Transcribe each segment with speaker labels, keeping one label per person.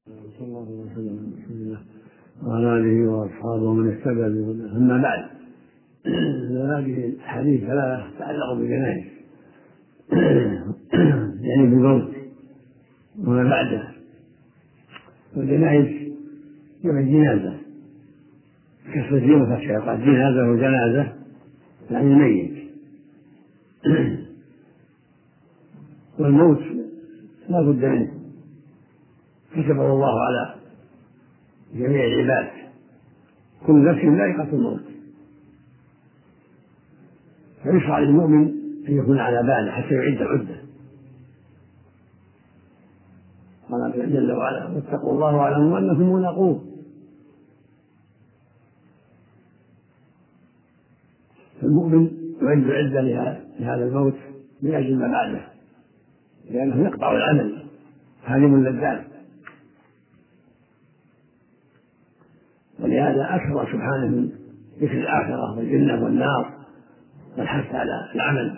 Speaker 1: صلى الله عليه وسلم على رسول الله وعلى آله وأصحابه ومن اهتدى بهداه. أما بعد، هذه الحديث ثلاثة تتعلق بالجنائز يعني بالموت وما بعده. والجنائز جمع جنازة، كسر الجيم وفتح قال جنازة وجنازة يعني ميت. والموت لا بد منه، كتبه الله على جميع العباد، كل نفس ذائقة الموت، فيشرع للمؤمن أن يكون على باله حتى يعد عدة. قال جل وعلا: واتقوا الله واعلموا أنكم ملاقوه. فالمؤمن يعد عدة لهذا الموت من أجل ما بعده، لأنه يقطع العمل هادم اللذات. ولهذا أكثر سبحانه من ذكر الآخرة والجنة والنار والحث على العمل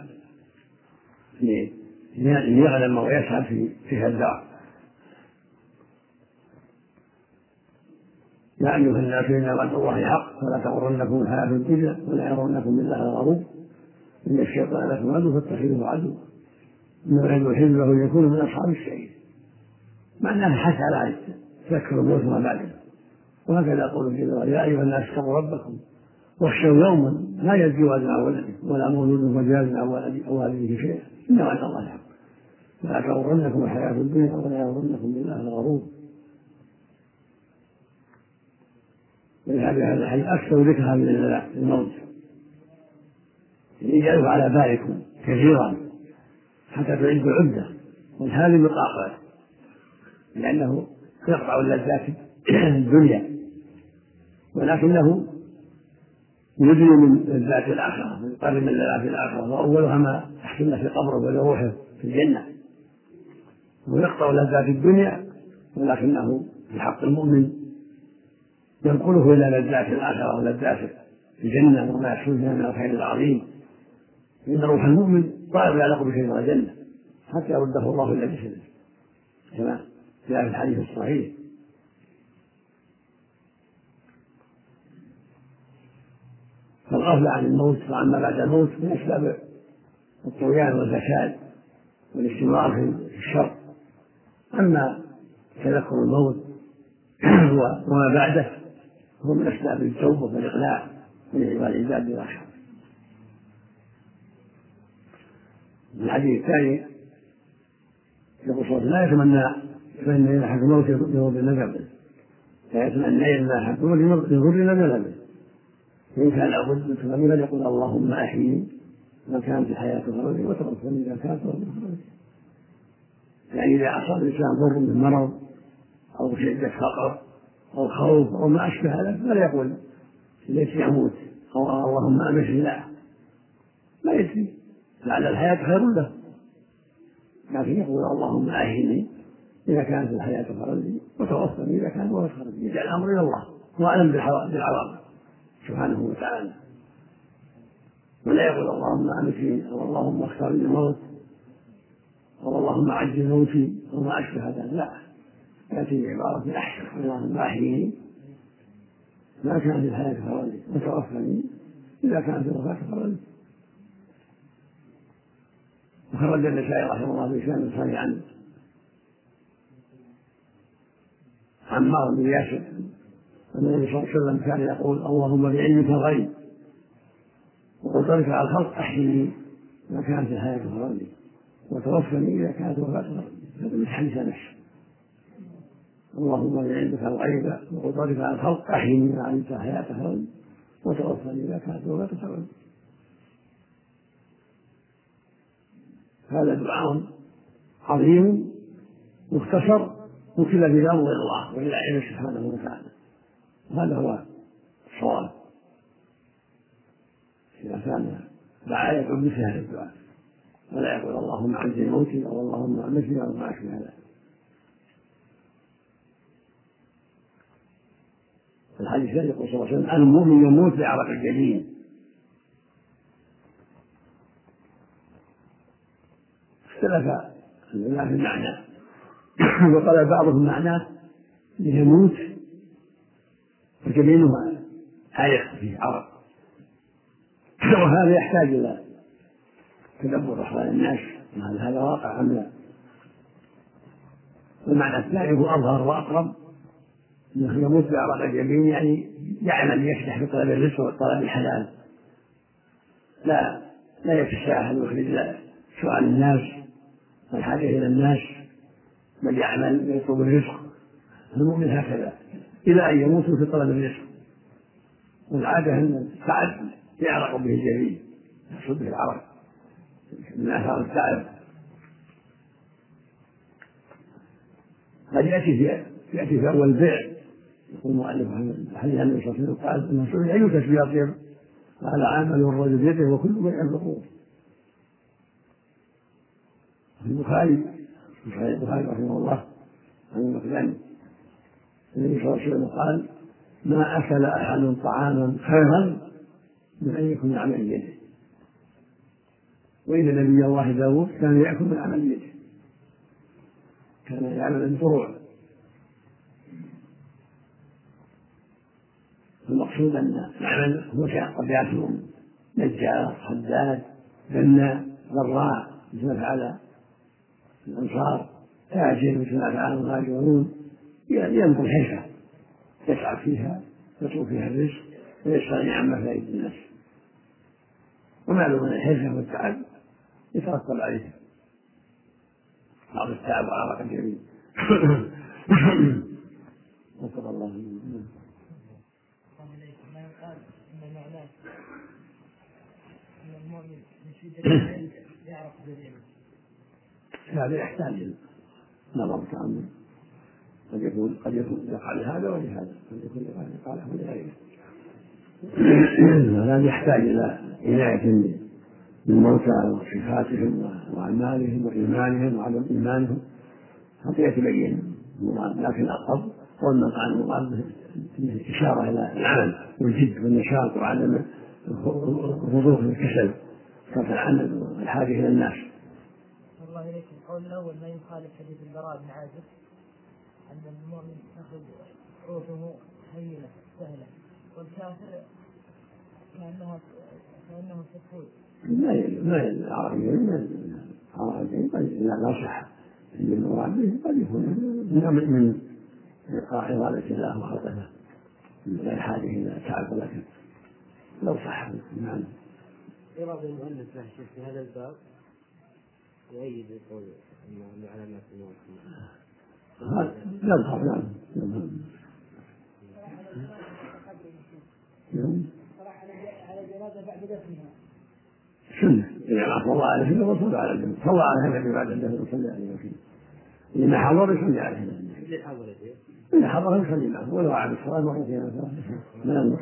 Speaker 1: ليعلم ويسعد في هذا الدار. يا أيها الناس إن وعد الله حق فلا تغرنكم الحياة الدنيا ولا يغرنكم بالله الغرور إن الشيطان لكم عدو فاتخذوه عدوا إنه يحب له أن يكون من أصحاب السعير. معناه حث على تذكر الموت ما بعده. وهكذا يقول جل وعلا: يا أيها الناس اتقوا ربكم واخشوا يوما لا يجزي والد عن ولده ولا مولود مجاز عن والده شيئا إن وعد الله حق فلا تغرنكم الحياة الدنيا ولا يغرنكم بالله الغرور. ولهذا الحديث أكثر ذكرها من الموت يجعله على بالكم كثيرا حتى تعدوا عدة. والهذا بقاطع لأنه يقطع اللذات الدنيا، ولكنه يدري من لذات الآخرة ويقرب من لذات الآخرة، وأولها ما يحصل في قبره ولروحه في الجنة. ويقطع لذات الدنيا ولكنه في حق المؤمن ينقله إلى لذات الآخرة ولذات الجنة وما يحصل فيها من الخير العظيم. إن روح المؤمن طائر يعلق بشيء الجنة حتى يرده الله إلى جسده كما جاء في الحديث الصحيح. فالغفلة عن الموت وعما بعد الموت من أسباب الطغيان والفساد والاستمرار في الشر. أما تذكر الموت وما بعده هو من أسباب التوبة والإقلاع والعباد بلا شر. الحديث الثاني يقول صلى الله عليه وسلم: لا يتمنى فإن إذا حكم الموت يضر نجبه، لا يتمنى إذا حكم الموت يضر نجبه. فإن كان لابد من فليقول: اللهم أحيني ما كانت الحياة خيرا وتوفني إذا كانت خيرا. يعني إذا أصاب الإنسان ضر من مرض أو شدة فقر أو خوف أو ما أشبه هذا فلا يقول ليس يموت أو اللهم أمشي له، لا يدري لعل الحياة خير له، لكن يقول: اللهم أحيني إذا كانت الحياة خيرا لي وتوفني إذا كانت خيرا لي. يجعل الأمر إلى الله وأعلم بالعواقب سبحانه وتعالى. ولا يقول: اللهم أمشي أو اللهم اختار لي الموت أو اللهم عجل موتي أو ما أشبه هذا. لا، يأتي بعبارة أحسن: اللهم أحيني ما كانت الحياة خيرا لي وتوفني إذا كانت الوفاة خيرا لي. وخرج النسائي رحمه الله بإسناد صحيح عن عمار بن ياسر أن النبي صلى الله عليه وسلم كان يقول: اللهم بعلمك الغيب وقدرتك على الخلق أحيني ما كانت الحياة خيرا لي وتوفني إذا كانت الوفاة خيرا لي. هذا من حديث أنس: اللهم بعلمك الغيب وقدرتك على الخلق أحيني ما علمت الحياة خيرا لي وتوفني إذا كانت الوفاة خيرا لي. هذا دعاء عظيم مختصر وكل في أمر الله وإلى علمه سبحانه وتعالى. هذا هو الصواب إذا كان دعا يدعو مثل هذا الدعاء، ولا يقول: اللهم عجل موتي أو اللهم أمتني أو ما أشبه هذا. الحديث الثاني يقول صلى الله عليه وسلم: المؤمن يموت بعرق الجبين. اختلف العلماء في المعنى وقال بعضهم معناه يموت وجبينه عالق فيه عرق، وهذا يحتاج إلى تدبر أحوال الناس، هل هذا واقع أم لا؟ والمعنى الثاني هو أظهر وأقرب، أنه يموت بعرق الجبين، يعني يعمل يفتح بطلب الرزق وطلب الحلال، لا يتساهل ويخرج سؤال الناس والحاجة إلى الناس، بل يعمل يطلب الرزق. المؤمن هكذا إلى أن يموت في طلب الرزق، والعادة أن التعب يعرق به الجبين، يحصل به العرق من آثار التعب. قد يأتي في أول بيع، يقول المؤلف حديث النبي صلى الله عليه وسلم قال إن سئل أي كسب أطيب؟ قال عمل الرجل بيده وكل بيع مبرور. في البخاري رحمه الله عن المقدام النبي صلى الله عليه وسلم قال ما أكل أحد طعاما خيرا من أن يكون من عمل يده، وإن نبي الله داود كان يأكل من عمل يده، كان يعمل الفروع. المقصود أن العمل هو قد يكون نجار، حداد، بناء، زراع مثل ما فعل الأنصار، تاجر مثل ما فعل المهاجرون، ينظر حرفة يسعى فيها يطلب فيها الرزق ويستغني عما في أيدي الناس، ومعلوم أن الحرفة والتعب يترتب عليه بعض التعب وعرق الجبين. وفق الله منه.
Speaker 2: ما يقال ان معناه ان المؤمن من شدة العلم يعرف بالعلم،
Speaker 1: هذا يحتاج نظر تأمل، قد يكون يقع لهذا ولهذا، قد يكون يقع له ولغيره. هذا يحتاج إلى عناية بالموتى وصفاتهم وأعمالهم وإيمانهم وعدم إيمانهم حتى يتبين المراد، لكن الأقرب هو المراد الإشارة إلى العمل والجد والنشاط وعدم الخضوع والكسل كثرة العمل والحاجة إلى الناس.
Speaker 2: الله إليكم. القول الأول ما يخالف حديث البراء بن عازب أن المؤمن تأخذ روحه هينة سهلة، والكافر كأنه سفول.
Speaker 1: ما العربيين لا صح اللي المراد به قد يكون من إرادة الله وخلقه من غير حاجة إلى تعب، ولكن لو صح نعم.
Speaker 3: إرادة المؤلف له شيء في هذا الباب يؤيد يقول أن علامات الموت
Speaker 1: يظهر نعم.
Speaker 2: على الجنازة بعد دفنها
Speaker 1: سنة إذا عفى الله عليه وسلم وصلى على الجنة، صلى على النبي بعد الدفن وصلى عليه وسلم. إذا حضر يصلي عليه، إذا حضر يصلي معه ولو عاد الصلاة مرتين أو ثلاث من النص.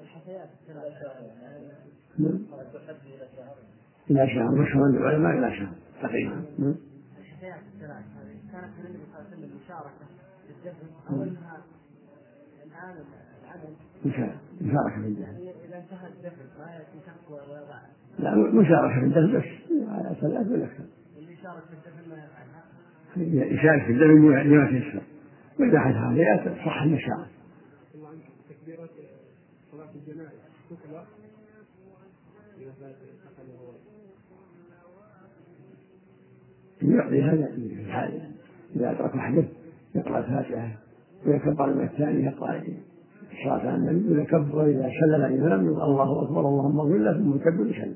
Speaker 1: إلى شهر مشهور العلماء إلى شهر تقريبا.
Speaker 2: الحياة الثلاث هذه كانت النبي صلى الله عليه وسلم مشاركة في الدفن أو أنها الآن العمل
Speaker 1: مشاركة في الدفن؟
Speaker 2: إذا انتهى الدفن ما يأتي شخص ويضع.
Speaker 1: لا مشاركة في الدفن بس على ثلاث ولا أكثر.
Speaker 2: اللي يشارك في الدفن ما يفعلها.
Speaker 1: يشارك في الدفن لما تيسر، وإذا حدث هذا صح المشاركة.
Speaker 3: تكبيرات صلاة الجنائز تقرأ
Speaker 1: يقضي هذا في الحال إذا أدرك وحده يقرأ الفاتحة ويكبر من الثاني يقرأ الصلاة على النبي، وإذا كبر وإذا سلم الإمام يقول الله أكبر اللهم اغفر له ثم يكبر يسلم.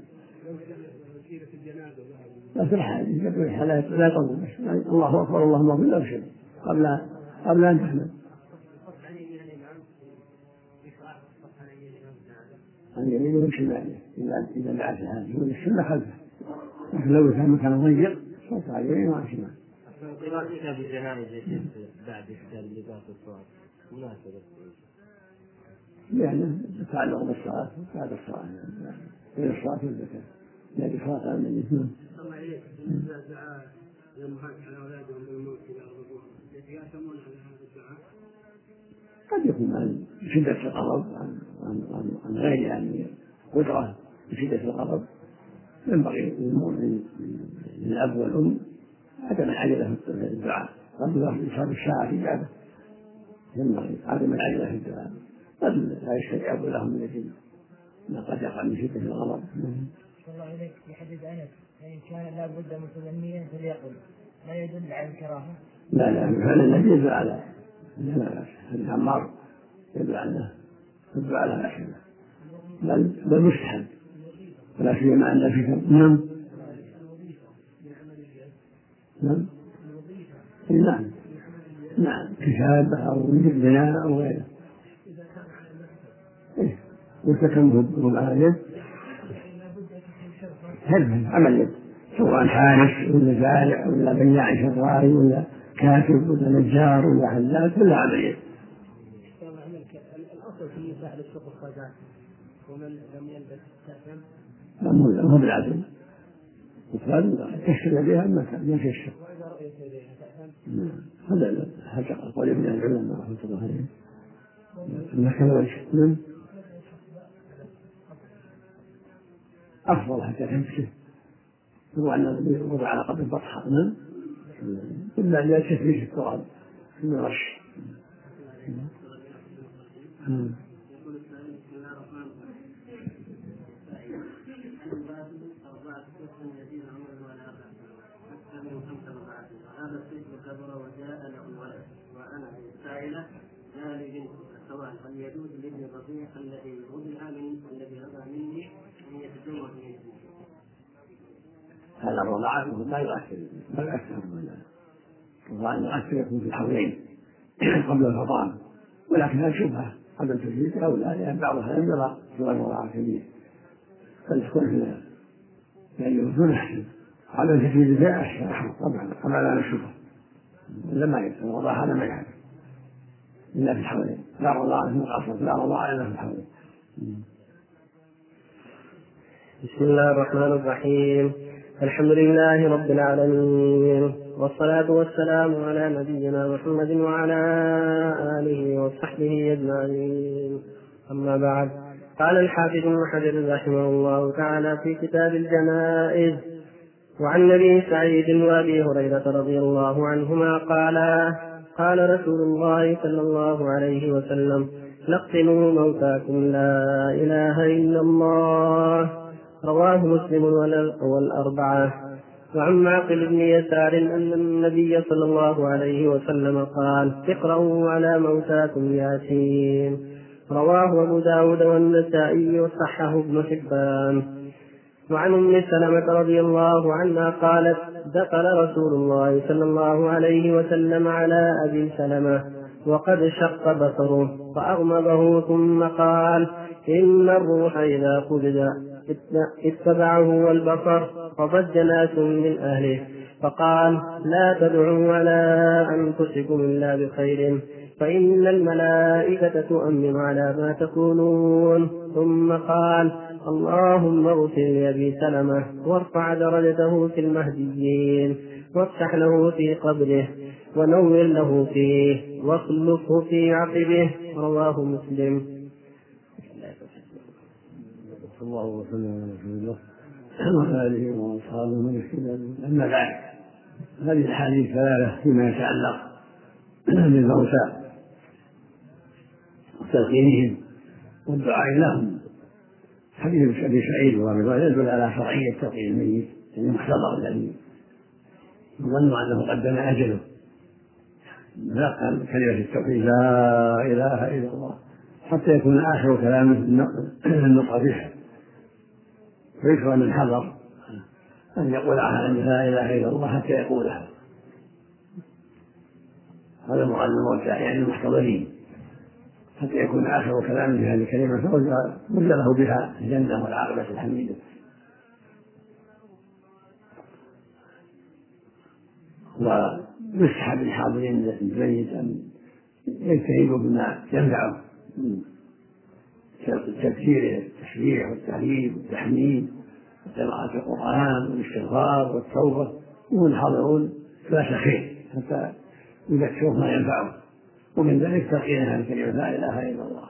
Speaker 1: لا في الحال يكبر الحال لا يطول الله أكبر اللهم اغفر له وسلم قبل أن تحمل. عن يمينه وشماله إذا دعا في هذا يقول السنة خلفه، لكن لو كان مكان ضيق صوت على يمينه وعلى شماله.
Speaker 3: قراءة كتاب الجنائز بعد كتاب اللباس والصلاة مناسبة
Speaker 1: لأنه يتعلق بالصلاة بعد الصلاة بين الصلاة والزكاة لا بصلاة على النبي.
Speaker 3: الله إليك إذا دعا الأمهات على أولادهم بالموت إلى أرضهم يأتمون على هذا الدعاء؟
Speaker 1: قد يكون عن شدة الغضب عن غير يعني قدرة بشدة الغضب، ينبغي للأب والأم عدم العجلة في الدعاء قبل إصابة الساعة إجابة، ثم عدم العجلة في الدعاء قد لا يستجاب لهم من أجل ما قد يقع من شدة الغضب.
Speaker 2: الله إليك في حديث أنس فإن كان لا بد متمنيا فليقل لا يدل على الكراهة.
Speaker 1: لا فعل النبي يدل على حديث عمار يدل على الأحسن بل مستحب ولا سيما أن في نعم كتابة أو بناء أو غيره وسكن ربع هل عمل يد سواء حارس ولا زارع ولا بياع شراري ولا كاتب ولا نجار ولا حلاق ولا عمل يد.
Speaker 3: الأصل في فعل السوق الخزان ومن لم يلبس التأثم
Speaker 1: هو بالعدل وقال تشتري بها ما تشتري
Speaker 3: وإذا رأيت إليها تأثم
Speaker 1: هذا حقق قول ابن العلماء رحمه الله عليه لكن وجه أفضل حتى تمسك هو أن يوضع على قدر بطحة إلا أن يلتف فيه التراب من رش.
Speaker 3: هذا الطفل كبر وجاء له ولد وأنا سائلة ما لبنت سواء هل يجوز لابن الرضيع الذي رضع الذي رضع مني أن يتزوج مني؟
Speaker 1: هذا الرضاعة لا يؤثر الرضاعة يؤثر يكون في الحولين قبل الفطام ولكن هذا شبهة قبل التجديد أو لا لأن بعضها لم يرى سوى الرضاعة كبير فلتكون في لأنه يكون أحسن قبل التجديد لا أحسن طبعا قبل لا نشوفه إلا ما يحسن الرضاعة هذا ما يحسن إلا في الحولين لا رضاعة في القصر لا رضاعة إلا في الحولين.
Speaker 4: بسم الله الرحمن الرحيم. الحمد لله رب العالمين والصلاة والسلام على نبينا محمد وعلى آله وصحبه أجمعين. أما بعد قال الحافظ ابن حجر رحمه الله تعالى في كتاب الجنائز وعن أبي سعيد وأبي هريرة رضي الله عنهما قال رسول الله صلى الله عليه وسلم لقنوا موتاكم لا إله إلا الله. رواه مسلم والأربعة. وعن معقل بن يسار أن النبي صلى الله عليه وسلم قال اقرأوا على موتاكم ياسين. رواه أبو داود والنسائي وصححه ابن حبان. وعن أم سلمة رضي الله عنها قالت دخل رسول الله صلى الله عليه وسلم على أبي سلمة وقد شق بصره فأغمضه ثم قال إن الروح إذا قبض اتبعه والبصر فضج ناس من أهله فقال لا تدعوا على أنفسكم إلا بخير فإن الملائكة تؤمن على ما تقولون. ثم قال اللهم اغفر لأبي سلمة وارفع درجته في المهديين وافتح له في قبره ونور له فيه واخلفه في عقبه. رواه مسلم.
Speaker 1: صلى الله وسلم على رسول الله وعلى آله وأصحابه من اهتدى. أما بعد هذه الأحاديث ثلاثة فيما يتعلق بالموتى وتلقينهم والدعاء لهم. حديث أبي سعيد يدل على شرعية تلقين الميت المحتضر الذي يظن أنه قد دنا أجله يلقن كلمة التوحيد لا إله إلا الله حتى يكون آخر كلامه النطق بها ويكره من حضر أن يقول أن لا إله إلا الله حتى يقولها. هذا مراد الموتى يعني المحتضرين حتى يكون آخر كلامه بهذه الكلمة فوز له بها الجنة والعاقبة الحميدة. ويسحب الحاضرين الميت أن يجتهدوا بما ينفعه من تفسيره التسبيح والتهليل والتحميد وقراءة القرآن والاستغفار والتوبة وهم حاضرون لا خير حتى يذكروا ما ينفعه ومن ذلك تلقينها الكلمة لا إله إلا الله.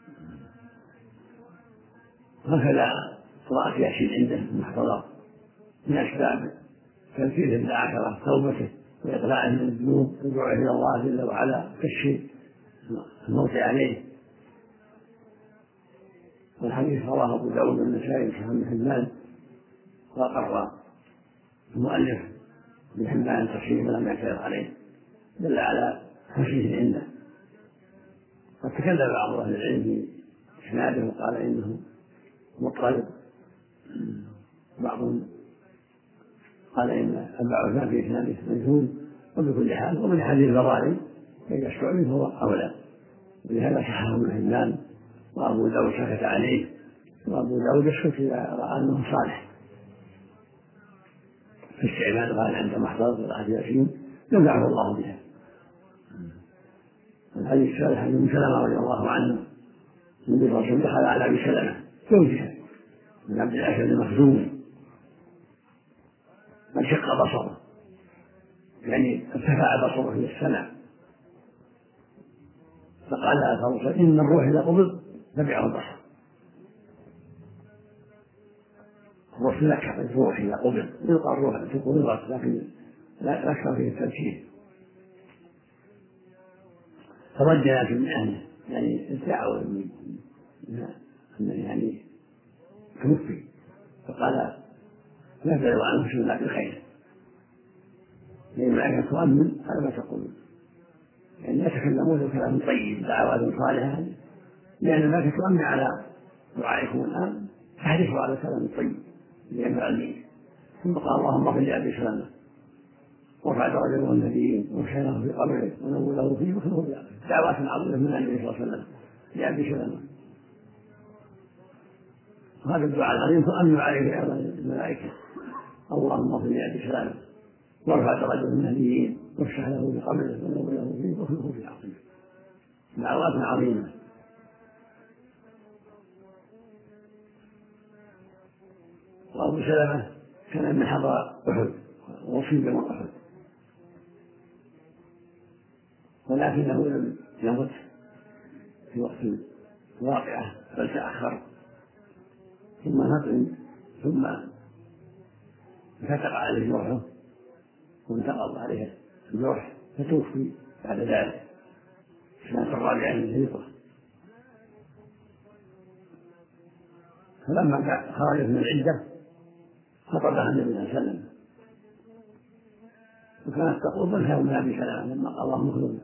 Speaker 1: هكذا قراءة ياسين عنده محتضر من أسباب تنفيذ العشرة توبته وإقلاعه من الذنوب ورجوعه إلى الله جل وعلا كالشيء الموت عليه. والحديث رواه أبو داود والنسائي وصحيح بن حبان، وأقر المؤلف بن حبان تصحيح ولم يعترض عليه، دل على خشيه عنده. قد تكلم بعض أهل العلم في إسناده وقال إنه مضطرب، بعضهم قال إن أبا عثمان في إسناده مجهول. وبكل حال ومن حديث البراء فإن الشعبي فهو أولى، ولهذا صححه ابن حبان وأبو داود سكت عليه، وأبو داود يسكت إذا رأى أنه صالح في استعمال. قال عند محضر قراءة ياسين ينفعه الله بها. الحديث الثالث حديث ابن سلمة رضي الله عنه النبي صلى الله عليه وسلم دخل على أبي سلمة زوجها من عبد الأسد المخزومي فانشق بصره، يعني ارتفع بصره في السماء، فقال لها فرصة إن الروح إذا قبض تبعه البصر. الروح لك الروح إذا قبض يلقى الروح في قبضت، لكن لا أكثر فيه التمثيل. فرد ناس من أهله يعني ادعوا يعني توفي، فقال لا تدعوا عنه بسم الله بخير، لأن الملائكة تؤمن على ما تقولون، يعني يتكلمون بكلام طيب دعوات صالحة، لأن الملائكة تؤمن على دعائكم الآن، تحرصوا على كلام طيب لينفع به. ثم قال اللهم اغفر لأبي سلمة وارفع درجته النبيين واشهره في قبره ونوله فيه وخذه في دعوات عظيمة من النبي صلى الله عليه وسلم لأبي سلمة. هذا الدعاء العظيم تؤمن عليه أيضا الملائكة، اللهم اغفر لأبي سلمة وارفع درجته النبيين واشهره في قبره ونوله فيه وخذه في عقله. دعوات عظيمة. وأبو سلمة كان من حضر أحد وأصيب يوم أحد، ولكنه لم يمت في وقت الواقعة بل تأخر، ثم نطعم ثم فتق عليه جرحه وانتقض عليه الجرح فتوفي بعد ذلك السنة الرابعة من الهجرة. فلما خرجت من العدة خطبها النبي صلى الله عليه وسلم، وكانت تقول بل خير من أبي سلمة لما قال اللهم اغفر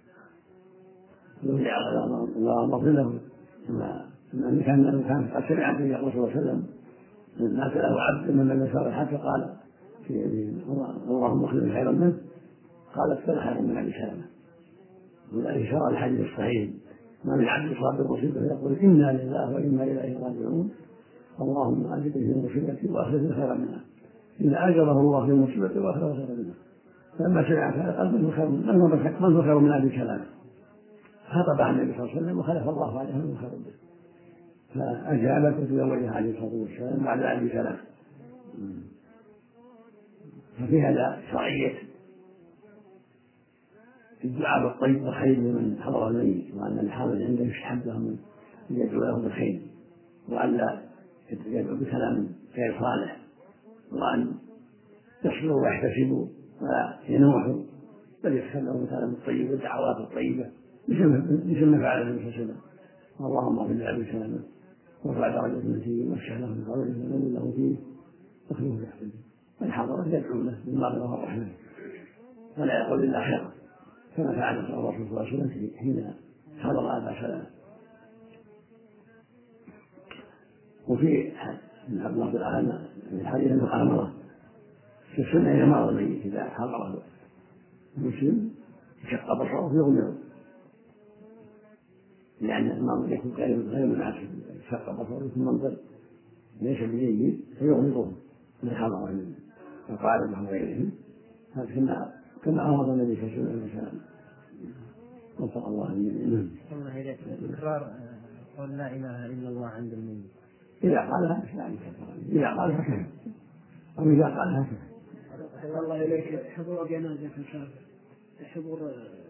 Speaker 1: اللهم اغفر له. ثم كان قد سمع النبي صلى الله عليه وسلم مات له عبد من لم يسر الحج قال اللهم اغفر له خيرا منه، قالت بل خير من أبي سلمة. ولذلك شرع الحديث الصحيح ما من عبد يصاب بالمصيبة فيقول إنا لله وإنا إليه راجعون اللهم أجره في مصيبتي وأخرجه خيرا منها، إن أجره الله في مصيبتي وأخرجه خيرا منها. فلما سمع هذا قال من هو خير من أبي سلمة، خطبها النبي صلى الله عليه وسلم وخلف الله عليه من خير به، فأجابت وتزوجها عليه الصلاة والسلام بعد أبي سلمة. ففي هذا شرعية الدعاء بالطيب والخير لمن حضر الميت، وأن الحاضر عنده يستحب لهم أن يدعو له بالخير، وأن لا يدعو بكلام غير صالح، وأن يصبروا ويحتسبوا ولا ينوحوا، بل يتكلموا بالكلام الطيب والدعوات الطيبة مثل ما فعل النبي صلى الله عليه وسلم. اللهم اغفر لأبي سلمة وارفع درجته التي واشح له في قبره ونور له فيه واخلفه في عقله. والحاضر يدعو له بالمغفرة والرحمة ولا يقول إلا خيرا، كما فعل الرسول صلى الله عليه وسلم حين حضر أبا سلمة. وفي عبد الله بن الأعلى من حديث المقامرة في السنة إذا مر الميت إذا حضره المسلم شق بصره يغمض، لأن المرض يكون غير مناسب، شق بصره ثم انظر ليس بجيد فيغمضه من حضره منه وقال له غيرهم. هذا كما أمر النبي صلى الله عليه وسلم. وفق الله منه.
Speaker 2: الله إليك تكرار قول لا إله إلا الله عند الميت
Speaker 1: إذا قالها إذا قالها كفى، أو إذا قالها كفى.
Speaker 2: الله إليك حضور جنازة كافر، حضور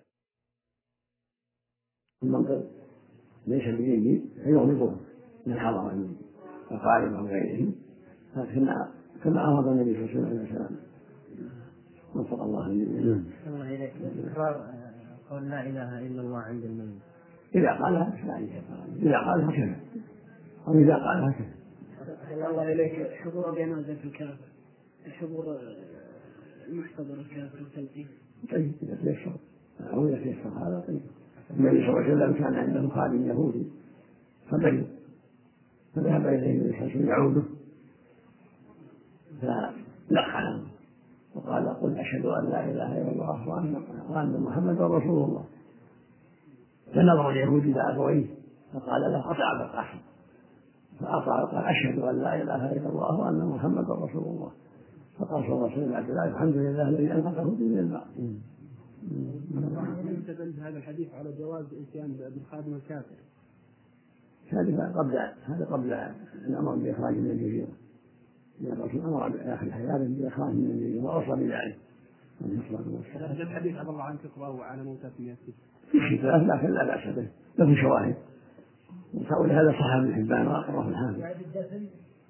Speaker 1: المنطق ليس بجيد فيغمضه من حضر منه وقال له غيرهم. هذا كما أمر النبي صلى الله عليه وسلم. وفق الله منه.
Speaker 2: الله إليك تكرار
Speaker 4: قول لا إله إلا الله عند الميت.
Speaker 1: إذا قالها إذا قالها كذا أو إذا قالها كذا.
Speaker 4: الله إليك حضور جنازة الكافر، الحضور المحتضر الكافر والتلقين.
Speaker 1: طيب إذا تيسر أو إذا تيسر هذا طيب. النبي صلى الله عليه وسلم كان عنده خادم يهودي فبرئ فذهب إليه الحسن يعوده فلقنه وقال قل أشهد أن لا إله إلا الله وأن محمدا رسول الله. فنظر اليهود إلى أبويه فقال له أطع أحد فأطاع وقال أشهد أن لا إله إلا الله وأن محمدا رسول الله. فقال صلى الله عليه وسلم الحمد لله الذي أنفقه بدون الماء.
Speaker 4: يستدل هذا الحديث على جواز الاتيان بالخادم الكافر.
Speaker 1: هذا قبل الأمر بإخراج من الجزيرة. الرسول أمر بآخر حياته بإخراج من الجزيرة وأوصى بذلك.
Speaker 4: هذا الحديث عبد الله عن تقرأه على موتى في
Speaker 1: في خلاف لكن لا بأس به له شواهد. وقول هذا صحيح ابن حبان وأقره الحافظ.
Speaker 2: بعد الدفن.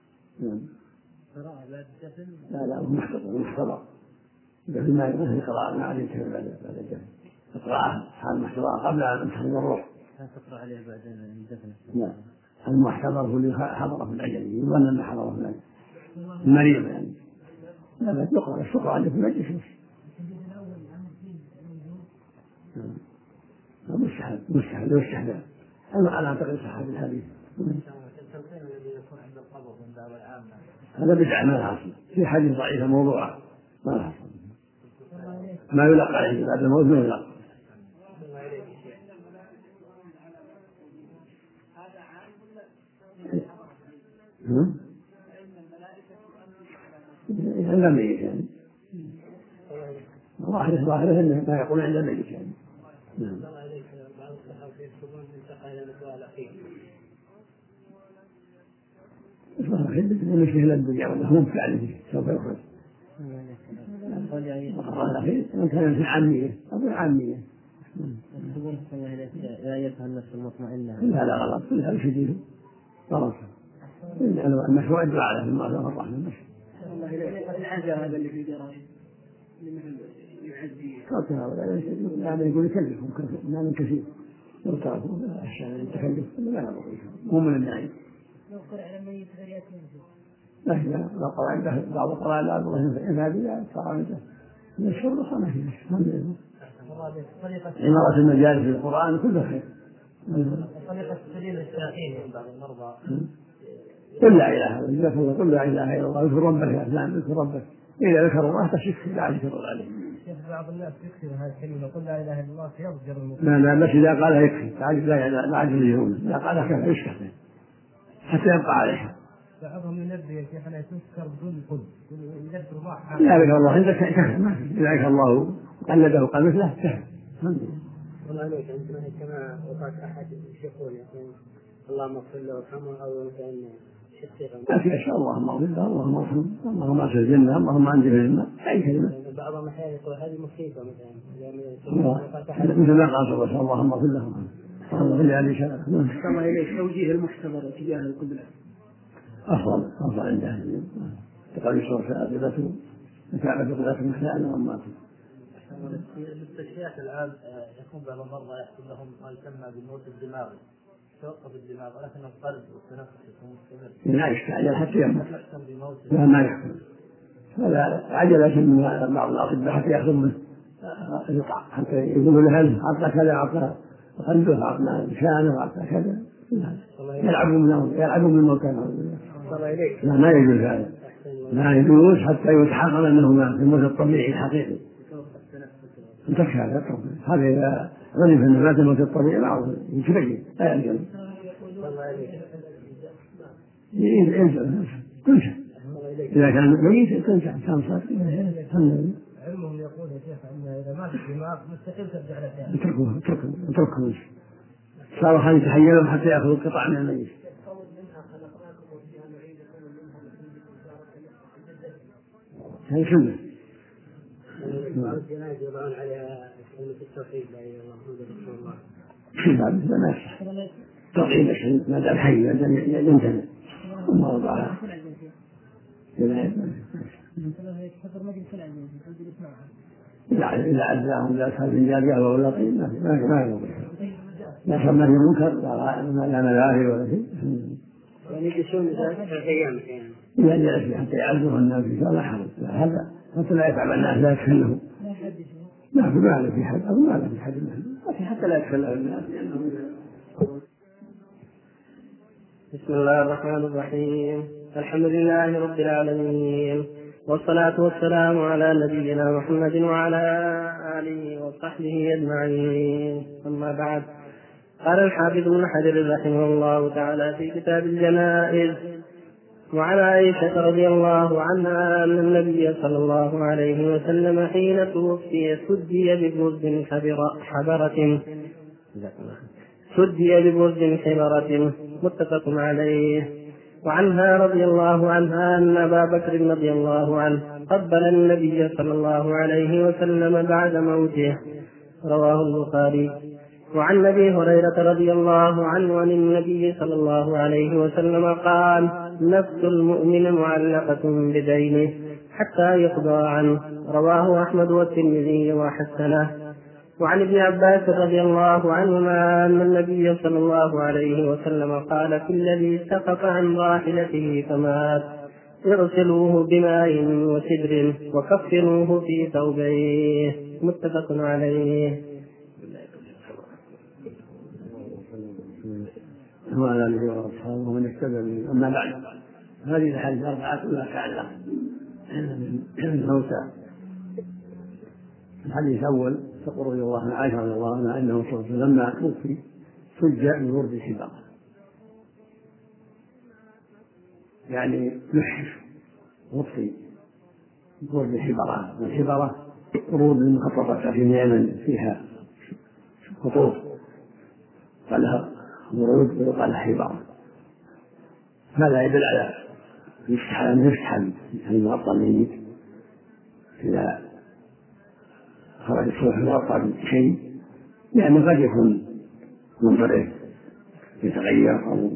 Speaker 2: قراءة بعد الدفن.
Speaker 1: لا محتضر. الدفن ما يمثل قراءة ما عليه بعد الدفن. القراءة حال محتضر قبل أن تحضر الروح.
Speaker 4: تقرأ عليه بعد الدفن.
Speaker 1: لا المحتضر هو اللي حضره في الأجل يظن أنه حضره في الأجل المريض يعني. لا يقرأ الشكر عليه في المجلس. مستحب أنا أعتقد صحة الحديث. هذا بدعة ما لها أصل في حديث ضعيفة موضوعة ما لها أصل ما يلقى عليه بعد الموت ما يلقى. عند الميت يعني ظاهره انه ما يقول عند الميت يعني. نعم.
Speaker 4: بعض الصحابة يكتبون انتقل الى الدعاء الاخير.
Speaker 1: مش له الدنيا ولا هو فعله سوف يخرج. الأخير كان في عامية أو عامية.
Speaker 4: يكتبون يا أيتها النفس المطمئنة.
Speaker 1: لا غلط كل هذا شديد غلط. المشروع الدعاء له المغفرة والرحمة.
Speaker 4: العزاء هذا اللي في دراجة مثل يعزي
Speaker 1: يعني يقول يكلفهم مال كثير لو تركوا عشان التكلف لا يضر مو من النعيم.
Speaker 2: لو قرأ على الميت غير يتنزل.
Speaker 1: لا لو قرأ عنده بعض القراء لا الله ينفع هذه صار عنده من الشر صار فيه الحمد لله. عمارة المجالس في القرآن كله خير.
Speaker 2: طريقة سبيل السائلين بعض المرضى.
Speaker 1: قل لا إله إلا الله قل لا إله إلا الله اذكر ربك يا فلان اذكر ربك إذا ذكر الله تشك لا يذكر عليه.
Speaker 2: بعض الناس يكثر هذه الكلمة قل لا إله إلا الله فيضجر
Speaker 1: لا بس إذا قالها يكفي لا عجل يهون إذا قالها كيف يشكح حتى يبقى عليها.
Speaker 2: بعضهم ينبه يا شيخ أنا تذكر قل يذكر الله.
Speaker 1: لا ذكر الله عندك كهف ما في ذلك الله قلده قال مثله كهف.
Speaker 4: والله عليك عندنا كما وقعت أحد يقول اللهم اغفر له وارحمه أو كأن
Speaker 1: ما في أشياء اللهم اغفر له اللهم ارحمه اللهم ادخله الجنة اللهم أنجه الجنة أي كلمة.
Speaker 4: بعضهم أحيانا يقول هذه مصيبة مثلا
Speaker 1: مثل ما قال صلى الله عليه وسلم اللهم اغفر له اللهم اغفر لأبي شرف.
Speaker 4: الله إليك توجيه المحتضر تجاه القبلة
Speaker 1: أفضل عند أهل العلم تقال يشرف قبلته متابعة قبلته محلانا وأماته.
Speaker 2: المستشفيات الآن يكون بعض المرضى يحصل لهم ما يسمى بالموت الدماغي توقف الدماغ ولكن القلب والتنفس يكون مستمر.
Speaker 1: لا يستعجل حتى يموت. لا ما يحصل. هذا عجلة من بعض الأطباء حتى يأخذ منه يقطع حتى يقولوا له هل أعطى كذا أعطى قلبه أعطى لسانه أعطى كذا يلعبوا من المكان. لا ما يجوز هذا لا يجوز حتى يتحقق أنه ما في الموت الطبيعي الحقيقي. تكفى هذا إذا غلب أن مات الموت الطبيعي معروف يتبين لا يجوز. ينزل كل شيء إذا كان ميت كل شيء كان صار.
Speaker 2: علمهم يقول يا شيخ أن إذا مات الدماغ مستحيل ترجع له ثاني.
Speaker 1: اتركوه صاروا خلي يتحيلهم حتى يأخذوا قطع من الميت. هذه سنة.
Speaker 4: الجنائز يضعون عليها كلمة التوحيد لا إله إلا الله
Speaker 1: محمد رسول الله. ما يصح توحيد الشيء ما دام حي ينتهي الله وضعها. إذا عزاهم لا أصحاب الرجال قالوا ولا طيب ما يقول لا سمى في منكر لا مذاهب ولا شيء.
Speaker 3: يعني يجلسون 3 أيام
Speaker 1: إذا جلس حتى يعزهم الناس إن شاء الله حرج. هذا حتى لا يتعب الناس لا يتكلموا. ما له في حد أو ما له في حد لكن حتى لا يتكلم الناس.
Speaker 4: بسم الله الرحمن الرحيم. الحمد لله رب العالمين، والصلاة والسلام على نبينا محمد وعلى آله وصحبه أجمعين. أما بعد، قال الحافظ ابن حجر رحمه الله تعالى في كتاب الجنائز: وعن عائشة رضي الله عنها أن النبي صلى الله عليه وسلم حين توفي سدي ببرد حبرة متفق عليه. وعنها رضي الله عنها أن أبا بكر رضي الله عنه قبل النبي صلى الله عليه وسلم بعد موته، رواه البخاري. وعن أبي هريرة رضي الله عنه عن النبي صلى الله عليه وسلم قال: نفس المؤمن معلقة بدينه حتى يقضى عنه، رواه أحمد والترمذي وحسنه. وعن ابن عباس رضي الله عنهما أن النبي صلى الله عليه وسلم قال: في الذي سقط عن راحلته فمات اغسلوه بماء وسدر وكفنوه في ثوبيه، متفق عليه.
Speaker 1: وعلى آله وأصحابه ومن اهتدى به. أما بعد، هذه الأحاديث 4 كلها تعلق بالموتى. الحديث الأول تقول رضي الله عن عائشة رضي الله عنها أنه صلى الله عليه وسلم لما توفي سج من برد الحبرة، يعني نحف غطي برد الحبرة. والحبرة برود مخططة في اليمن فيها خطوط قال لها برود ويقال لها حبرة. هذا يدل على يفحم المغطى الميت إذا خرج الصبح مغطى بشيء، لأنه قد يكون منضرب يتغير أو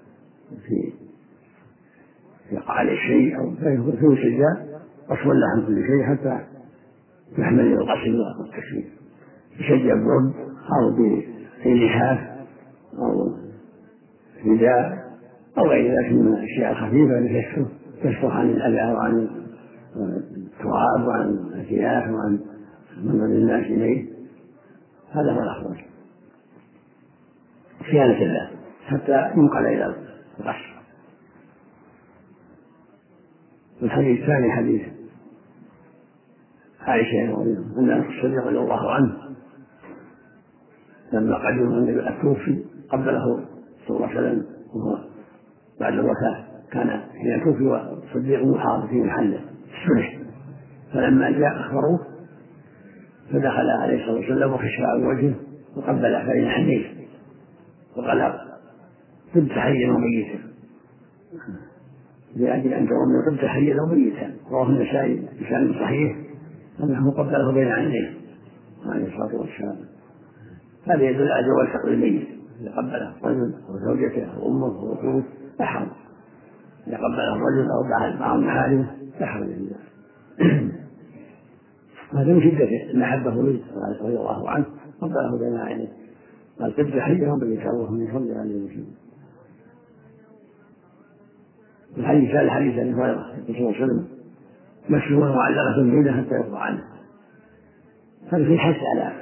Speaker 1: يقع عليه شيء أو فيكون سجاء أصول له عن كل شيء حتى يحمل إلى الغسل والتكفير، يشجع برد أو بلحاف أو رداء أو غير ذلك من الأشياء الخفيفة تشفح عن الأذى وعن التراب وعن الأكياس وعن منظر الناس إليه. هذا هو الأفضل صيانة الله حتى ينقل إلى الغسل. والحديث الثاني حديث عائشة أن الصديق رضي الله عنه لما قدم النبي التوفي قبله صلى الله عليه وسلم وهو بعد الوفاة، كان حين توفي والصديق محاضر في محله الصلح، فلما جاء أخبروه فدخل عليه الصلاة والسلام وخشى عن وجهه وقبل بين عينيه وقال: كنت حيا وميتا، لأجل أن ترون كنت حيا وميتا. رواه النسائي بسند صحيح أنه قبله بين عينيه عليه الصلاة والسلام. هذا يدل على جواز سقط الميت إذا قبله رجل وزوجته أو أمه أو أخوه لا حرج، إذا قبله رجل أو بعض محارمه لا حرج. هذا من شدة المحبة له رضي الله عنه قبله بين عينيه، قال: كنت حيا وميتا اللهم صل عليه وسلم. الحديث هذا حديث ابي هريره صلى الله عليه وسلم مشهور معلقه بيده حتى يرضى عنه. هذا في حث على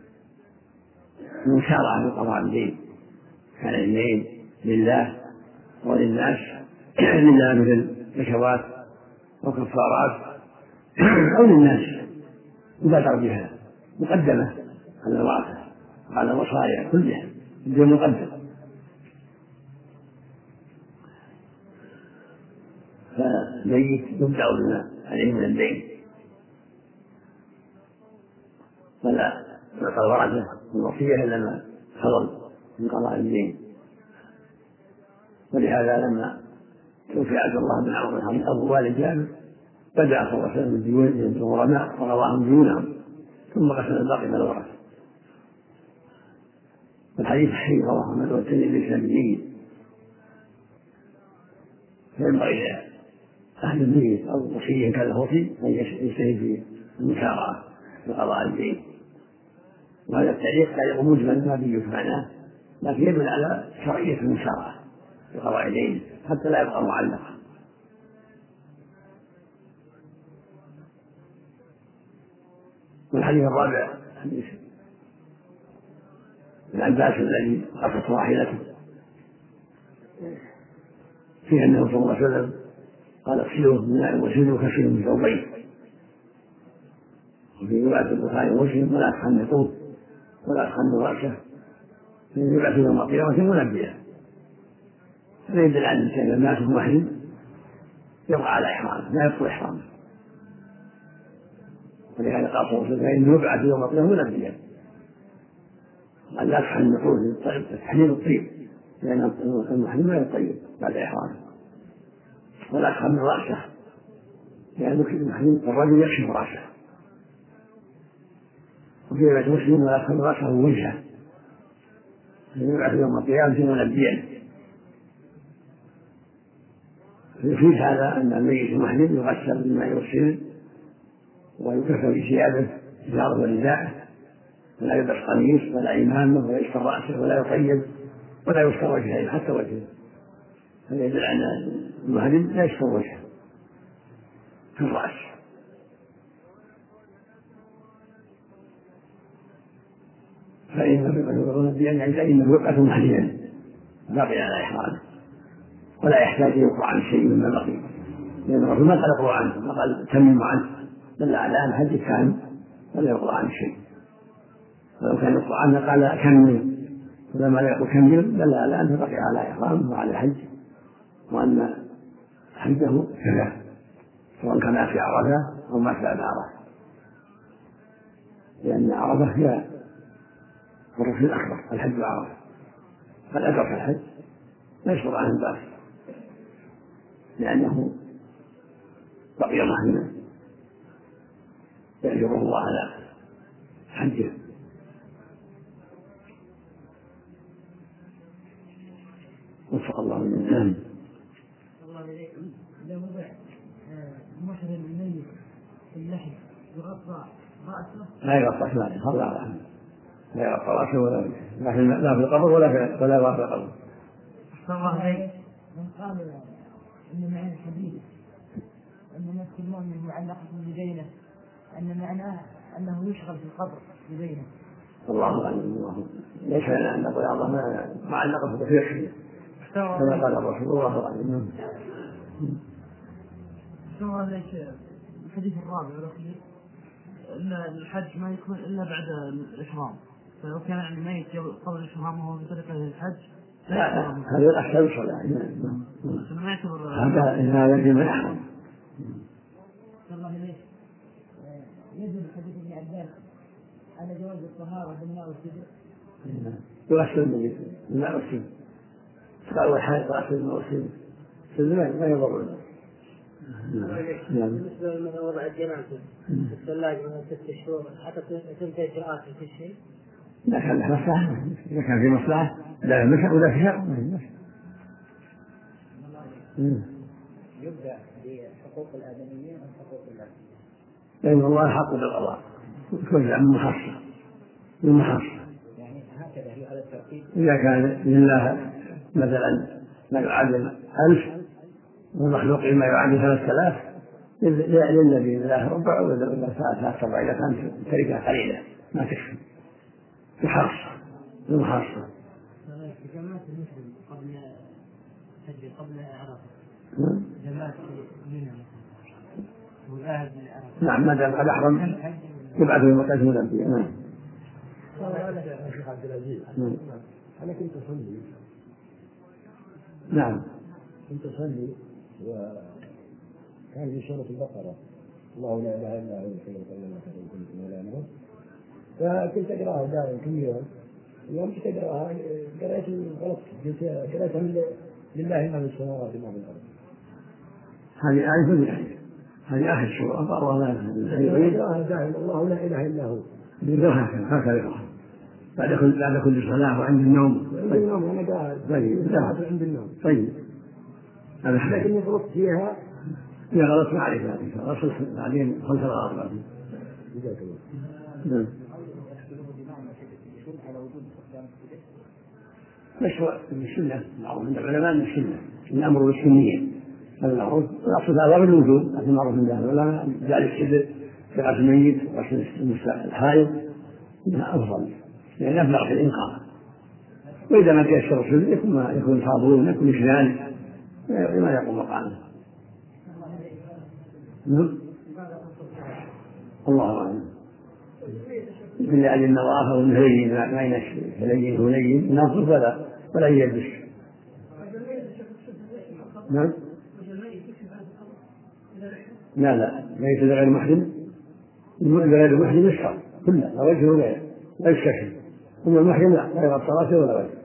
Speaker 1: المسارعه في قضاء الدين على الدين لله وللناس، لله مثل زكوات وكفارات، او للناس يبادر بها مقدمه على الواقع وعلى الوصايا كلها الدين مقدم. فالميت يبدأ بما عليه من الدين، فلا يعطى الورثة الوصية إلا ما فضل من قضاء الدين. ولهذا لما توفي عبد الله بن عمرو أبو والد جابر بدأ صلى الله عليه وسلم بالديون الغرماء وقضاهم ديونهم ثم قسم الباقي من الورثة. الحديث صحيح رواه أحمد والترمذي بسند جيد. فينبغي أهل الميت أو وصية كان له وصي أن يجتهد في المسارعة بقضاء الدين. وهذا التعليق تعليق مجمل ما به معناه، لكن يدل على شرعية المشارعة في قضاء الدين حتى لا يبقى معلقا. والحديث الرابع حديث العباس الذي قصت راحلته فيه أنه صلى الله عليه وسلم قال اغسلوه بماء وسلوا كسلوا من ثوبين، وفي رواية البخاري ومسلم ولا تخنقوه ولا تخنقوا رأسه يبعث يوم القيامة منبئا. هذا يدل على أن كان الناس محرم يبقى على إحرامه لا يبطل إحرامه، ولهذا قال صلى الله عليه وسلم فإنه يبعث يوم القيامة منبئا. قال لا تخنقوه تحريم الطيب لأن المحرم لا يطيب بعد إحرامه، ولا تخنق رأسه لأن المحرم الرجل يكشف رأسه، وفي رواية مسلم ولا تخنق رأسه ووجهه يبعث يوم القيامة منبئا. فيفيد هذا أن الميت المحرم يغسل بالماء والسدر ويكفى بثيابه إزاره ورداءه، ولا يلبس قميص ولا عمامة ولا يستر رأسه ولا يطيب ولا يستر وجهه حتى وجهه. هذا يدل على أن المحرم لا يستر وجهه في الرأس. فإنه يبقى محرما باقي على إحرامه ولا يحتاج يقرأ عن شيء مما بقي، لأن الرسول ما قال يقرأ عنه، ما قال تمموا عنه، بل على أن حج كان ولا يقرأ عن شيء. ولو كان يقرأ عنه قال كمل، ولما لا يقول كمل دل على أنه بقي على إحرامه وعلى الحج، وأن حجه كذا سواء كان في عرفة أو ما بعد عرفة، لأن عرفة هي الركن الأكبر الحج عرفة، فالأدرك الحج لا يشرع عنه الباس لأنه بقي محرما يأجره الله على حجه. وفق الله من الإسلام.
Speaker 2: الله إليكم إذا وضع محرم الميت في اللحم يغطى رأسه
Speaker 1: لا يغطى لا يغطى رأسه ولا لا في القبر ولا في القبر.
Speaker 2: الله عليه من قال إن معنى الحديث أن نفس المؤمن معلقة بدينه أن معناه أنه يشغل في القبر بدينه.
Speaker 1: الله أعلم. ليس لنا أن نقول الله معلقة بفيح كما قال الرسول الله أعلم.
Speaker 2: ثم ليش الحديث الرابع والأخير أن الحج ما يكون إلا بعد الإحرام، فلو كان يعني ميت قبل الإحرام وهو بطريقة الحج
Speaker 1: لا هذا الأحسن صلاة هذا الذي ما يحرم.
Speaker 2: الله إليك يجب حديث ابن عباس على جواز الطهارة بالماء والسدر.
Speaker 1: يغسل بالماء والسدر قال والحائط يغسل بالماء والسدر السدر ما يضر.
Speaker 3: بالنسبة لمن وضع الجنازة في الثلاجة من 6 شهور حتى تنتهي إجراءات في كل شيء.
Speaker 1: لا كان له مصلحة، إذا كان في مصلحة لا مسح ولا في شر.
Speaker 3: يبدأ بحقوق الآدميين أم حقوق الله؟
Speaker 1: لأن الله حق بالقضاء توزع من محصة
Speaker 3: يعني هكذا هي على الترتيب.
Speaker 1: إذا كان لله مثلا ما يعادل 1000 والمخلوق ما يعادل 3000 للنبي الله ربع ولا ثلاث ربع إذا كانت تركة قليلة ما تكفي بحرص المحصة.
Speaker 2: جماعة المسلم قبل حج قبل عرفة جماعة منها والآهد من عرفة.
Speaker 1: نعم ما دام قد أحرم يبعث يوم القيامة الأنبياء. نعم.
Speaker 5: شيخ عبد العزيز أنا كنت أصلي.
Speaker 1: نعم.
Speaker 5: كنت أصلي وكان في سورة البقرة الله لا إله إلا هو الحي القيوم لا تأخذه سنة ولا نوم، فكنت أقرأها دائما كل يوم كنت أقرأها قرأت غلط قرأتها لله ما في السماوات وما في الأرض.
Speaker 1: هذه آية هذه آخر سورة الله
Speaker 5: دائما الله لا إله إلا هو
Speaker 1: هكذا بعد كل صلاة وعند النوم.
Speaker 5: أنا قاعد عند النوم.
Speaker 1: طيب
Speaker 5: لكن غلطت فيها.
Speaker 1: هي غلط معرفة بعدين خلف الأرض.
Speaker 5: جزاك الله.
Speaker 1: مشروع من السنة، معروف عند العلماء من السنة، الأمر بالسنية هذا معروف، والأصل هذا بالوجوب لكن معروف من ذلك، ولا جعل السدر في غسل الميت وغسل الحائض منها أفضل لأن أبلغ في الإنقاذ. وإذا ما تيسر السدر يكون صابون يكون إشلال ما يقوم مقامه. الله أعلم. مثل يعني النظافة والهين ما ينشف هلين هلين نظف ولا يلبس. نعم. لا ليس غير محرم، غير المحرم يشرب كله لا وجهه لا يستشفي، ثم المحرم لا غير الصلاة ولا غير.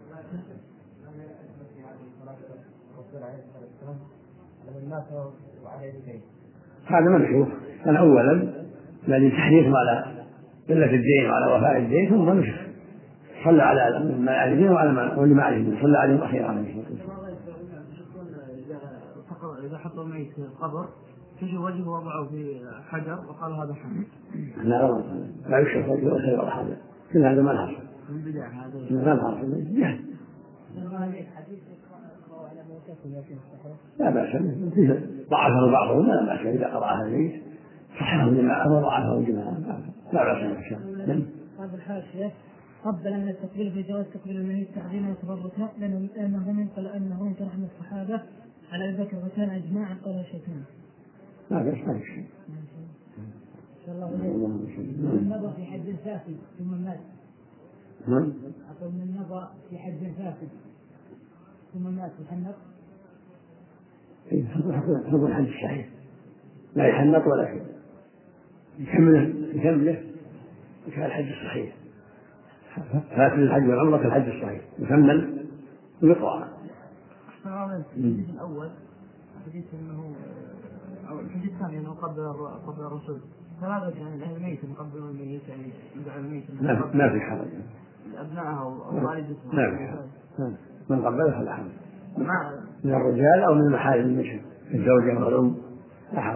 Speaker 1: هذا مشروع كان أولا الذي تحريص على قلة الدين وعلى وفاء الدين، ثم نشف صلى على من عليه وعلى واللي ما عليه صلى عليه أخيرا عليه الصلاة والسلام.
Speaker 2: إذا حطوا الميت في القبر تجي وجهه وضعه في حجر وقال هذا حجر.
Speaker 1: لا يشرف وجهه وخير ولا حجر، كل هذا ما نحصل.
Speaker 2: من بدع هذا.
Speaker 1: ما نحصل. لا بأس به، ضعفه بعضهم لا بأس إذا قرأها الميت صححه جماعة وضعفه جماعة لا بأس إن شاء الله.
Speaker 6: هذا الحاشية قبل أن التقبيل في جواز تقبيل الميت تعظيما وتبركا لأنه لم ينقل أنه من رحم الصحابة على أبي بكر وكان أجماعا قال شيطان.
Speaker 1: لا بأس ما شيء.
Speaker 6: إن شاء الله من نظر في حد فاسد ثم مات. أقول من نظر في حد فاسد ثم مات يحنط.
Speaker 1: حكم الحج الصحيح لا يحنط ولا شيء، يكمله وكان الحج الصحيح. فاتن الحج والعمرة كالحج الصحيح يكمل ويقرأ.
Speaker 2: الحديث الأول حديث أنه أو الحديث الثاني أنه قبل الرسول فهذا يعني أهل الميت مقبل الميت يعني يدعى الميت
Speaker 1: ما في حرج
Speaker 2: أبنائها ووالدته
Speaker 1: ما في حرج من قبله فلا حرج من الرجال أو من المحارم المشهد الزوجة والأم لا حرج.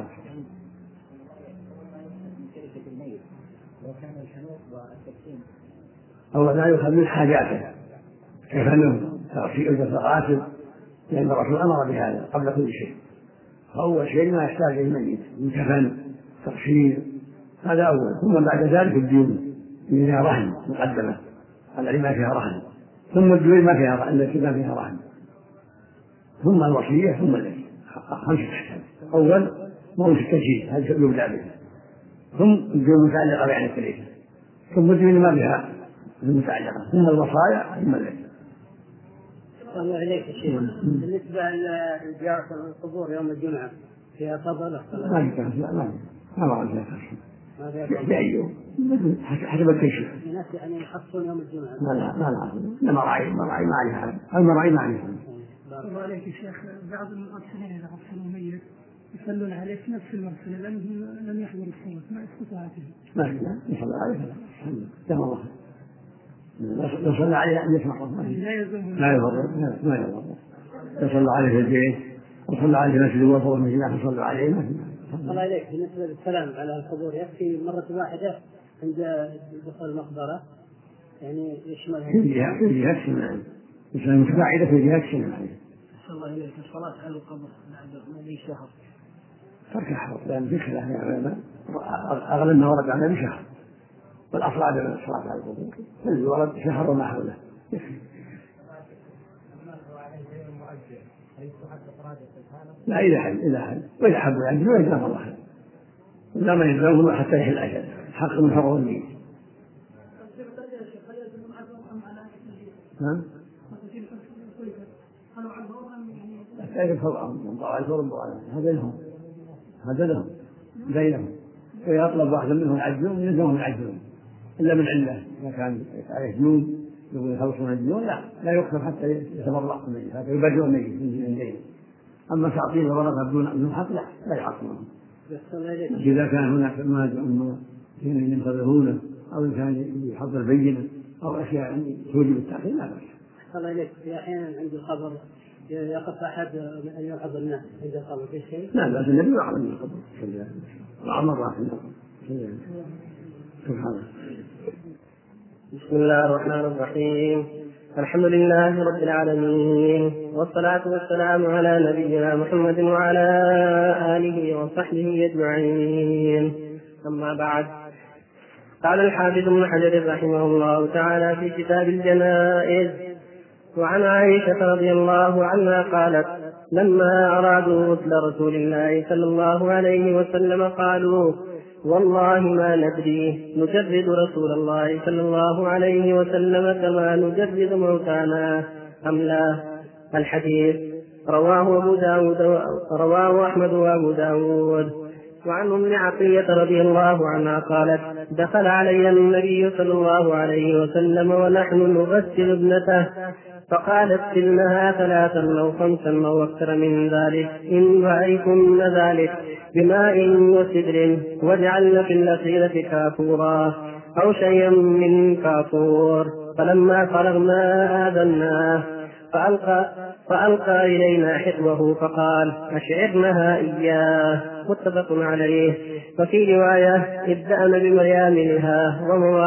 Speaker 1: أو لا يؤخذ من حاجاته كفنه تغسيل الغاسل لأن الرسول أمر بهذا قبل كل شيء. فأول شيء ما يحتاج إليه الميت من كفن تغسيل هذا أول، ثم بعد ذلك الديون فيها رهن مقدمة التي ما فيها رهن، ثم الديون ما فيها رهن التي ما فيها رهن، ثم الوصية ثم الذي 5 أحكام. أول موت التجهيز هذا يبدأ به، ثم الديون المتعلقة بعين الثلاثة، ثم الديون ما بها المتعلقة، ثم الوصايا ثم الذي.
Speaker 3: الله عليك يا شيخ. بالنسبة لزيارة القبور يوم الجمعة فيها فضل
Speaker 1: ما رأى فيها بأيوم حسب الكشف.
Speaker 3: الناس يعني يخصون يوم الجمعة.
Speaker 1: لا مراعي ما عليها حرج، المراعي ما عليها حرج.
Speaker 6: الله عليك يا شيخ. بعض المغسلين إذا غسلوا ميت يصلون عليه في نفس المغسلة لأنهم لم يحضروا الصلاة ما يسقط عليهم.
Speaker 1: ما في لا يصلى عليه كما الله لو صلى عليه 100 مرة لا يضر ما يضر. يصلى عليه في البيت وصلى عليه في المسجد وفوق المسجد يصلى عليه ما في.
Speaker 3: الله عليك. بالنسبة للسلام على القبور يكفي مرة واحدة عند دخول المقبرة يعني يشمل
Speaker 1: في جهة السماء الإسلام متباعدة في جهة السماء.
Speaker 2: الله إليك الصلاة على القبر بعد مضي شهر
Speaker 1: ترك حرج لأن في خلاف يعني أغلب ما ورد عنه بشهر، والأصل عدم الصلاة على القبور الذي ورد شهر وما حوله يكفي. لا إذا حل وإذا حب يعجل وإذا الله خير لا ما يلزمه حتى يحل أجل حق من حقوق الميت. نعم لا يفرقهم من طاعة الفرق هذا لهم بينهم، ويطلب واحد منهم العجلون يلزمهم العجلون إلا من علة إذا كان عليه ديون يقول يخلصون الديون لا يكتب حتى يتبرأ الميت حتى يبرئ الميت من دينه. أما تعطيل ورقة بدون حق لا يعطونه. إذا كان هناك ما ينتظرونه أو إن كان يحضر بينة أو أشياء توجب التأخير لا بأس.
Speaker 3: الله إليك في أحيانا عند القبر يقف أحد أن يلحظ الناس عند القبر في شيء؟
Speaker 1: لا بأس النبي أعلم من القبر وعمر راح من القبر سبحانه.
Speaker 4: بسم الله الرحمن الرحيم. الحمد لله رب العالمين، والصلاة والسلام على نبينا محمد وعلى آله وصحبه أجمعين. أما بعد، قال الحافظ ابن حجر رحمه الله تعالى في كتاب الجنائز: وعن عائشة رضي الله عنها قالت: لما أرادوا غسل رسول الله صلى الله عليه وسلم قالوا: والله ما ندري نجرد رسول الله صلى الله عليه وسلم كما نجرد موتانا أم لا. الحديث رواه أحمد وأبو داود. وعن أم عطية رضي الله عنها قالت: دخل علي النبي صلى الله عليه وسلم ونحن نغسل ابنته، فقال: اغسلنها 3 أو 5 أو أكثر من ذلك إن رأيتن ذلك بماء وسدر، واجعلن في الأخيرة كافورا أو شيئا من كافور. فلما فرغنا آذناه فألقى إلينا حذوه فقال: أشعرنها إياه. متفق عليه. وفي رواية: ابدأن بميامنها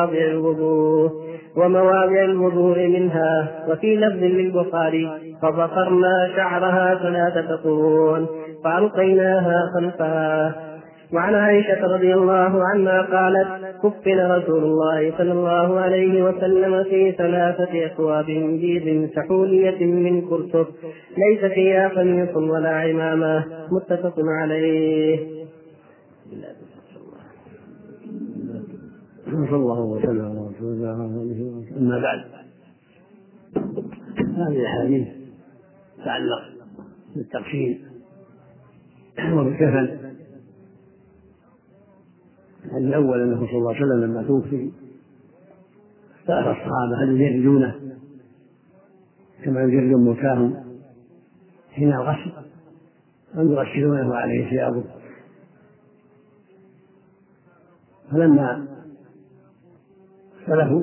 Speaker 4: ومواضع الوضوء منها. وفي لفظ للبخاري: فبصرنا شعرها 3 قرون فألقيناها خلفها. وعن عائشة رضي الله عنها قالت: كفن رسول الله صلى الله عليه وسلم في 3 أثواب بيض سحولية من كرثف ليس فيها قميص ولا عمامة. متفق عليه.
Speaker 1: صلى الله وسلم على رسول الله. أما بعد، هذه الأحاديث تتعلق بالتقسيم وبالكفن. الأول أنه صلى الله عليه وسلم لما توفي سأل الصحابة هل يجردونه كما يجردون موتاهم حين الغسل أم يغسلونه عليه ثيابه. فلما اختلفوا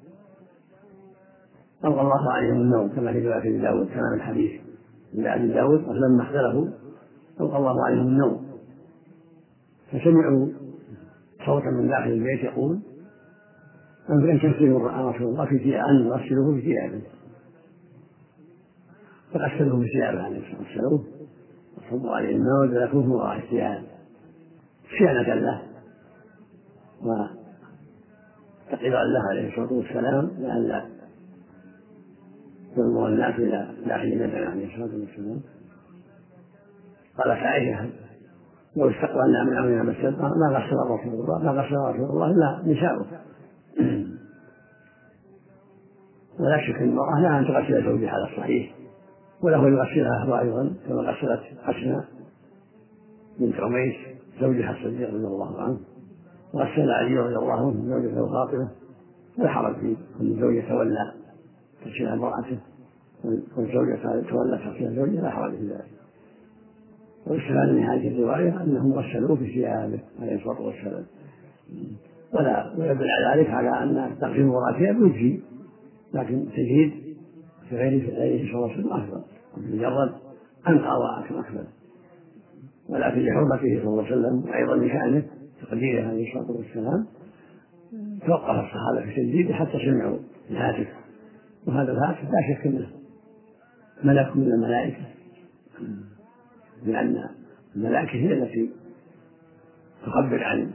Speaker 1: ألقى الله عليهم النوم كما في رواية أبي داود كما الحديث عند أبي داود. فلما اختلفوا ألقى الله عليهم النوم، فسمعوا صوتا من داخل البيت يقول: أن تغسلوا رسول الله في ثيابه، أن يغسلوه في ثيابه. فغسلوه في ثيابه عليه الصلاة والسلام، وصبوا عليه الماء ودلكوه وراء الثياب صيانة له وتقريبا له عليه الصلاة والسلام، لئلا ينظر الناس إلى داخل النبي عليه الصلاة والسلام. قالت عائشة: لو استقبلنا من أمرنا مسجد ما غسل رسول الله إلا نساؤه. ولا شك أن المرأة لا أن تغسل زوجها على الصحيح، وله يغسلها هو أيضا كما غسلت حسنة بنت عميس زوجها الصديق رضي الله عنه، وغسل علي رضي الله عنه زوجته فاطمة. لا حرج في أن الزوج تولى تغسيل امرأته والزوجة تولى تغسيل زوجها، لا حرج في ذلك. واستفاد من هذه الرواية أنهم غسلوه في ثيابه عليه الصلاة والسلام، ولا يدل على ذلك على أن تغسيل وراء ثياب يجزي، لكن تجهيد في غيره صلى الله عليه وسلم أفضل، مجرد أنقى وأكثر أكمل. ولكن لحرمته صلى الله عليه وسلم وأيضا لشأنه تقديره عليه الصلاة والسلام توقف الصحابة في تجديده حتى سمعوا الهاتف. وهذا الهاتف لا شك أنه ملك من الملائكة، لأن الملائكة هي التي تخبر عن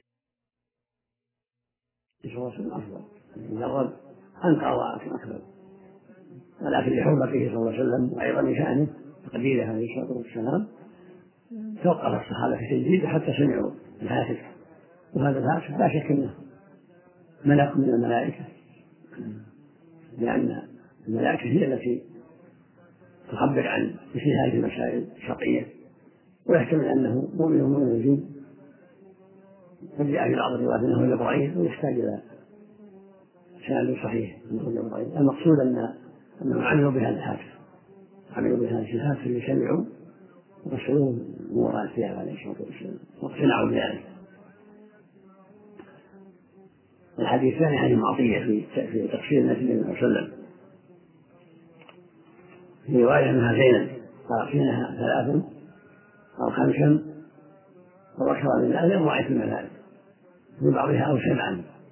Speaker 1: صلى الله عليه وسلم أفضل، مجرد أنقى وأكمل. ولكن لحرمته صلى الله عليه وسلم وأيضا لشأنه تقديره عليه الصلاة والسلام توقف الصحابة في تجديده حتى سمعوا الهاتف. وهذا الهاتف لا شك أنه ملك من الملائكة، لأن الملائكة هي التي تخبر عن مثل هذه المسائل الشرعية، ويحتمل أنه مؤمن من الجن، قد جاء في بعض الروايات أنه جبرائيل ويحتاج إلى سند صحيح أنه جبرائيل. المقصود أنهم عملوا بهذا الهاتف، عملوا بهذا الهاتف اللي سمعوا وغسلوه من وراء الثياب عليه الصلاة والسلام واقتنعوا بذلك. الحديث الثاني حديث عطية في تفسير النبي صلى الله عليه وسلم، في رواية أنها زينب قال: فيها 3 أو 5 أو أكثر من ذلك، رأيت من ذلك، في بعضها أو 7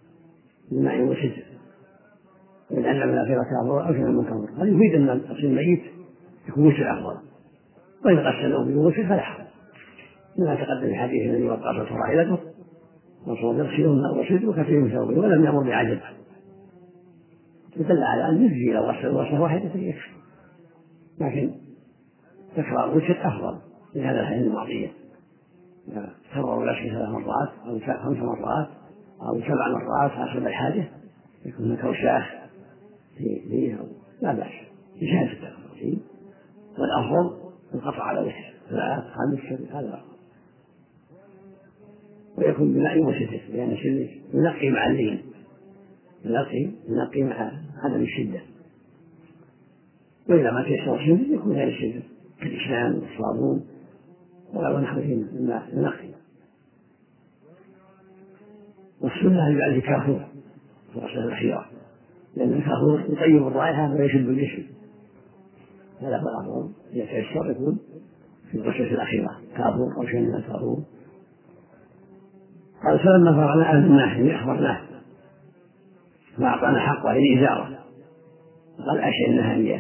Speaker 1: بماء وسدر، لأن من الآخرة كافور أو شيء من كفر. هذا يفيد أن الغسل الميت يكون وسر أفضل، وإن غسله بوسر فلا حرج، لما تقدم في حديث الذي وقعت راحلته وصوم يغسلون وسد وكثير من ثوبه ولم يأمر بعجب، يدل على أن يجزي لو غسل غسلة واحدة يكفي، لكن تكرار الوسر أفضل لهذا الحديث المعطية. كرروا الغسل 3 مرات أو 5 مرات أو 7 مرات حسب الحاجة، يكون هناك وشاح فيه لا بأس بشهادة التغسيل، والأفضل القطع على وجه 3 5 هذا، ويكون بماء وسدر لأن السدر ينقي مع اللين، ينقي مع عدم الشدة. وإذا ما تيسر السدر يكون غير السدر كالإسنان والصابون ونحوهما مما ينقي. والسنة أن يعالج كافور في الغسلة الأخيرة، لأن الكافور يطيب الرائحة ويشد الجسم، هذا هو الأفضل يتيسر يكون في الغسلة الأخيرة كافور أو شيء من الكافور. قال فلما فرغنا أهل الناحية أخبرناه وأعطانا حقه هي إزارة، قال أشعلناها إياه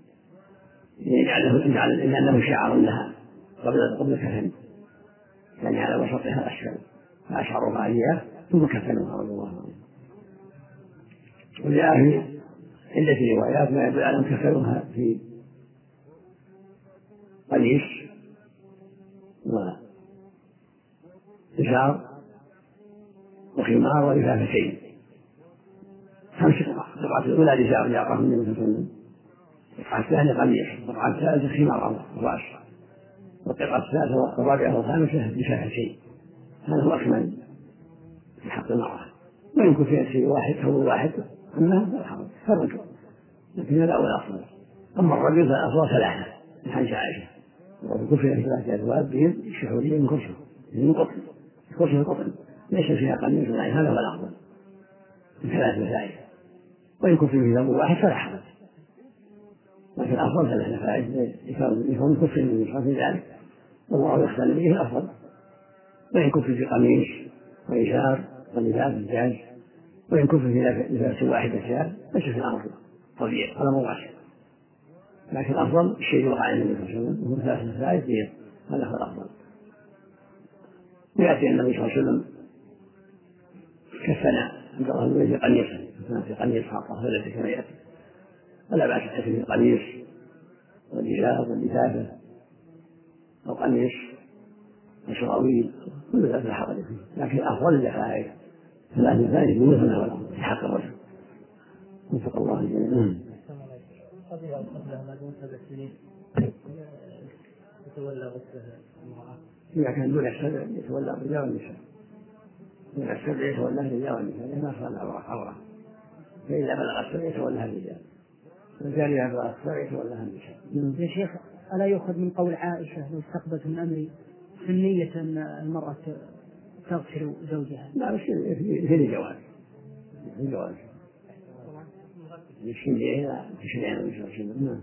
Speaker 1: لأنه شعر لها قبل كفن، يعني على وسطها أسفل، فأشعرها إياه ثم كفنوها رضي الله عنه. وجاء في روايات ما يدل على أن كفنوها في قميص وإزار وخمار ولفافتين، 5 قطعة الأولى إزار جاء النبي صلى الله عليه وسلم، القطعة الثانية قميص، القطعة الثالثة خمار الرأس، والقطعة الثالثة والرابعة والخامسة لفافتين. هذا هو أكمل في حق المرأة، وإن كنت في شيء واحد هو واحد أما فلا حرج فرجوا، لكن هذا أول أفضل. أما الرجل فالأفضل 3 من حديث عائشة، وكفي في 3 أثواب بهم شحورية من كرسي من قطن، كرسي القطن ليس فيها قميص، هذا هو الأفضل من 3 مسائل. وإن كفي في ثوب واحد فلا حرج، لكن الأفضل 3 فائد يكون كفي من يصح في ذلك، والله يختار به الأفضل. وإن كفي في قميص وإزار ولباس الجاز، وإن كفي في لباس واحد الثياب ليس في الأمر طبيعي هذا مباشر، لكن الأفضل الشيء وقع عند النبي صلى الله عليه وسلم وهو 3 مسائل، هذا هو الأفضل. يأتي النبي صلى الله عليه وسلم كفنا عند الله في قميصا، في قميص حاطه ثلاثة كما يأتي، ولا بأس التكفين في القميص والإزار واللفافة أو قميص وسراويل، كل ذلك لا حرج فيه، لكن الأفضل الجفاف 3 مسائل يكون مثلها في حق الرجل. وفق الله الجميع.
Speaker 6: قبل ما دون 7 سنين تتولى غسلها المرأة،
Speaker 1: إذا كان دون 7 يتولى الرجال والنساء، دون 7 يتولى الرجال والنساء لأنها صار عورة، فإذا بلغ 7 يتولى الرجال، والرجال إذا بلغ 7 يتولى النساء.
Speaker 2: يا شيخ ألا يؤخذ من قول عائشة لو استقبلت من أمري سنية أن المرأة تغسل زوجها؟
Speaker 1: لا بس في الجواز يشيل إلى تشريعنا النبي صلى الله عليه وسلم.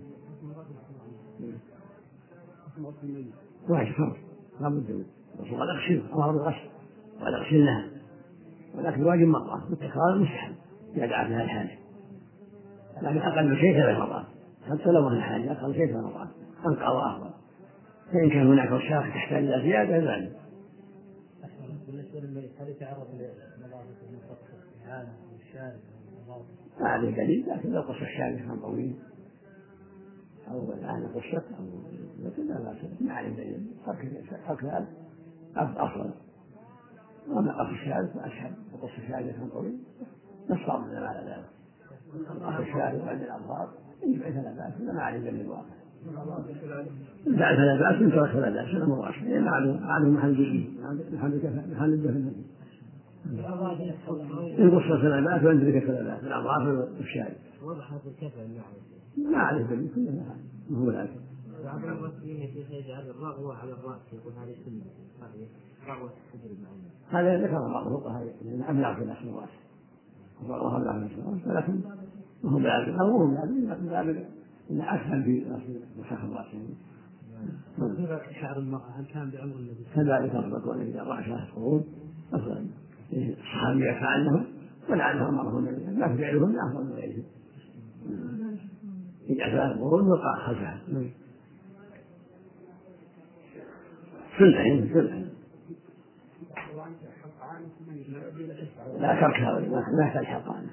Speaker 1: واحد فرض لا بد منه، الرسول قال اغسله، أمر بالغسل قال اغسلنها، ولكن واجب مرة والتكرار مستحب إذا دعت لها الحاجة، لكن أقل شيء 3 مرات حتى لو ما الحاجة أقل شيء 3 مرات أنقى وأفضل، فإن كان هناك وساخ تحتاج إلى زيادة ذلك.
Speaker 6: بالنسبة للميت هل يتعرض لنظافة المفصل الإعانة والشارب والنظافة؟
Speaker 1: ما عليه دليل، لكن لو قص الشارع كان طويل أو الآن قصت أو لا بأس، ما عليه دليل، ترك ذلك أفضل. وما قص الشارع فأسهل، وقص الشارع كان طويل نص من على ذلك، قص الشارع وعند الأظهار يجب فلا بأس، ما عليه دليل واضح. بعد فلا بأس من ترك فلا بأس، هذا مباشر، لأن معه محل جديد محل الدفن، إن قصة فلا بأس وإن ترك فلا بأس، الأظهار والشارع
Speaker 6: وضحت الكفن
Speaker 1: ما عليه دليل كلها ما هو لازم.
Speaker 6: بعض المسلمين يا شيخ يجعل الرغوة على الرأس، يقول هذه سنة، هذه رغوة الصدر المعين.
Speaker 1: هذا ذكر بعض الفقهاء لأن أبلغ في نفس الرأس، الرغوة أبلغ في نفس الرأس، ولكن ما هو لازم أو هو لازم، لكن لازم إن أسهل في مسح الرأس.
Speaker 6: شعر المرأة هل كان بعمر النبي؟
Speaker 1: كذلك أفضل، وأن إذا رأى شهر القرون أفضل. الصحابي يفعل عنه ولعنها الله من لا فعلهن أفضل من غيرهم يجعل القرون وقع خلفها سنة لا تركها لا تلحقانه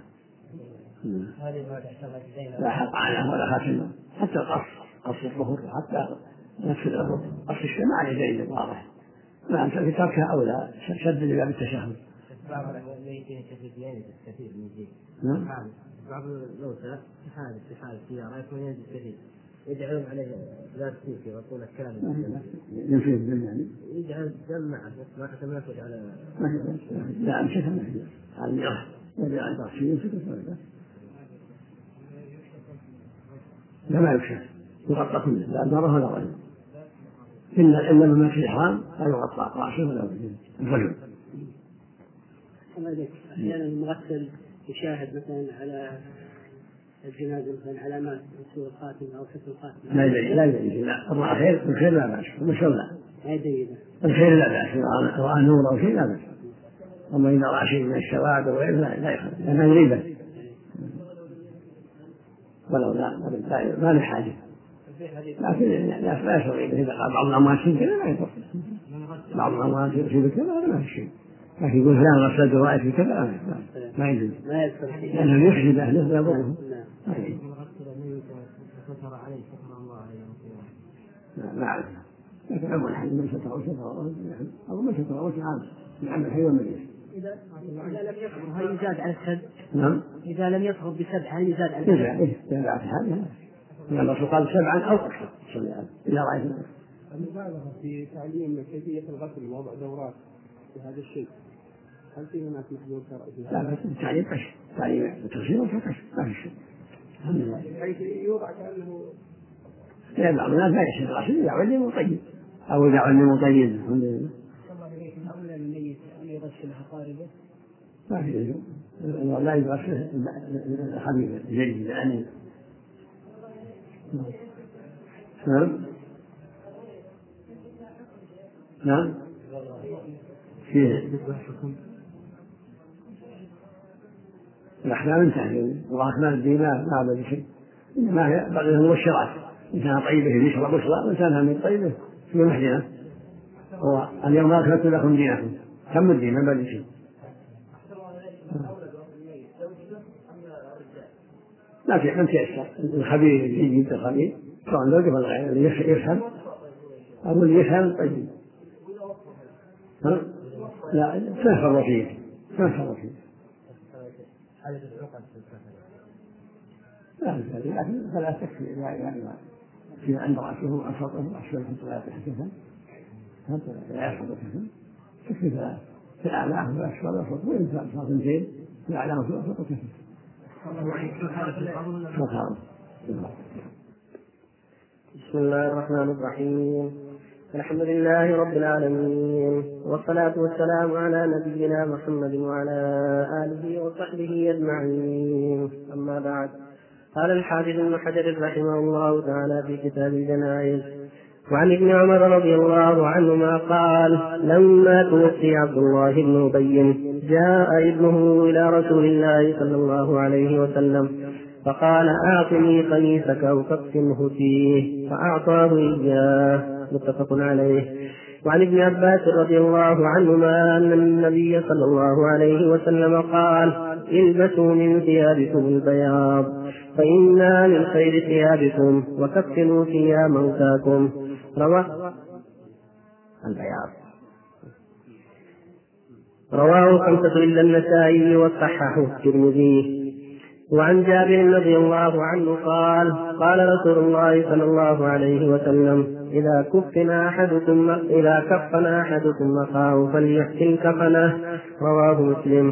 Speaker 1: لا حقانه ولا خاتمه حتى قص الظهر حتى نفس الأرض قص الشمال جيد واضح نعم في تركها أولى شد لباب التشهد.
Speaker 3: بعض الميتين كثيرين كثير من جيد بعض الموتى في حال السيارة يكون ينزل كثير يجعلون عليه بلاستيك يغطون الكلام
Speaker 1: ينفيه الدم يعني
Speaker 3: يجعل الدم معه بس ما حتى ما يخرج على
Speaker 1: لا أمسكها ما في على المياه يجعل ضغطي يمسكه لا ما يكشف يغطى كله لا ضره ولا غيره إلا ما في الإحرام لا يغطى رأسه ولا وجهه الرجل.
Speaker 3: أحيانا المغسل يشاهد مثلا على الجنازة مثلا علامات سوء الخاتمة أو حسن الخاتمة
Speaker 1: لا يدري لا الخير لا بأس المشهور لا
Speaker 3: ما يدري
Speaker 1: الخير لا بأس رأى نور أو شيء لا بأس أما إذا رأى شيء من السواد أو غيره لا يخالف لأنها غريبة ولو ما له حاجة لكن لا يشعر إذا قال بعض الأموات في كذا لا يضر بعض الأموات في كذا هذا ما في شيء لكن يقول فلان غسل رأيت في كذا ما يجوز لأنه يحجب أهله لا يضره لا أعرف لكن أول حاجة من ستر أو أو من ستر أو عام نعم الحي والمجلس
Speaker 3: إذا لم يصبر هل يزاد على السد؟
Speaker 1: نعم
Speaker 3: إذا لم يصبر بسبع هل يزاد على السد؟
Speaker 1: يزاد على هذا لأن الرسول قال 7 أو أكثر إذا رأيت
Speaker 7: المبالغة في تعليم كيفية الغسل ووضع دورات في هذا الشيء هل في هناك محدود شرعي؟
Speaker 1: لا بس تعليم قش تعليم التفسير وقش ما في شيء الحمد لله
Speaker 7: حيث يوضع كأنه
Speaker 1: لا بعض الناس لا يشهد الغسل يعلم مطيب أو يعلم مطيب الحمد لله
Speaker 6: أولى الميت أن يغسل أقاربه
Speaker 1: ما في شيء لا يغسل الخبيث جيد يعني نعم فيه الأحكام انتهت والأحكام الدين ما بد شيء إنما هي بقي المبشرات إن كان طيبه يشرب بشرى وإن كان من طيبه في محزنة هو اليوم أكلت لكم دينكم كم الدين ما بد شيء لكن من تيسر الخبير يجيب الخبير سواء زوجه ولا غيره اللي يفهم أو اللي يفهم طيب لا تنفر فيه لا لكن فلا تكفي يعني في عند رأسه أسفله أسفل حتى لا يتحسن حتى لا يحفظ الحسن تكفي في الأعلى والأسفل والأسفل وإن صار ثنتين في الأعلى وفي الأسفل وكفي
Speaker 4: بسم الله الرحمن الرحيم الحمد لله رب العالمين والصلاة والسلام على نبينا محمد وعلى آله وصحبه أجمعين أما بعد قال الحافظ ابن حجر رحمه الله تعالى في كتاب الجنائز وعن ابن عمر رضي الله عنهما قال لما توفي عبد الله بن أبي جاء ابنه إلى رسول الله صلى الله عليه وسلم فقال أعطني قميصك أو كفنه فيه فأعطاه إياه متفق عليه. وعن ابن عباس رضي الله عنهما أن النبي صلى الله عليه وسلم قال البسوا من ثيابكم البياض فإنها من خير ثيابكم وكفنوا فيها موتاكم. رواه 5 إلا النسائي وصححه الترمذي. وعن جابر رضي الله عنه قال قال رسول الله صلى الله عليه وسلم إذا كفن أحدكم أخاه فليحسن كفنه. رواه مسلم.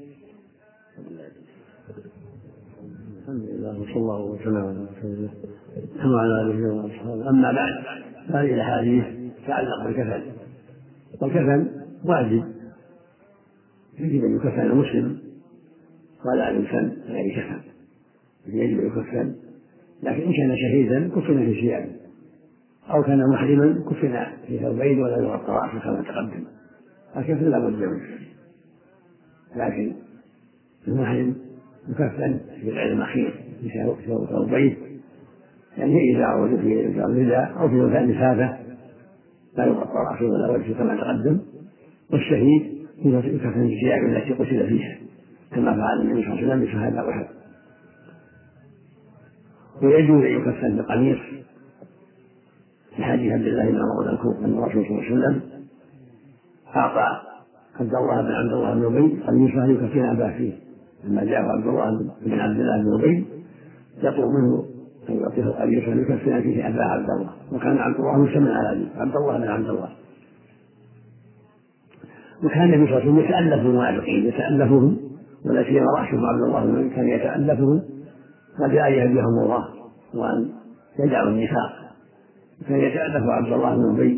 Speaker 1: الحمد لله وصلى الله وسلم على رسول الله وعلى آله وصحبه. أما بعد هذه الأحاديث تتعلق بالكفن والكفن واجب يجب أن يكفن المسلم ولا يكفن غير كفن يجب أن يكفن. لكن إن كان شهيدا كفن في ثيابه أو كان محرما كفن في ثوبين ولا يغطى رأسه كما تقدم الكفن لا بد منه. لكن المحرم مكفن في العلم الأخير في ثوبيه، يعني إذا عود في الرداء أو في مكان نسابة لا يغطى رأسه ولا وجهه كما تقدم. والشهيد يكفن في الثياب التي قتل فيها كما فعل النبي صلى الله عليه وسلم بشهداء أحد. ويجوز أن يكفن بقميص لحديث عبد الله بن عمر المذكور أن الرسول صلى الله عليه وسلم أعطى عبد الله بن أبي قميصا يكفن أباه فيه، لما جاء عبد الله بن أبي يطلب منه أن يعطيه قميصا يكفن فيه أباه عبد الله، وكان عبد الله مسمى على أبيه عبد الله بن عبد الله. وكان النبي صلى الله عليه وسلم يتألف المنافقين يتألفهم، ولا سيما رأسهم عبد الله بن كان يتألفهم قبل أن يهديهم الله وأن يدعوا النفاق. كان يتألف عبد الله بن أبي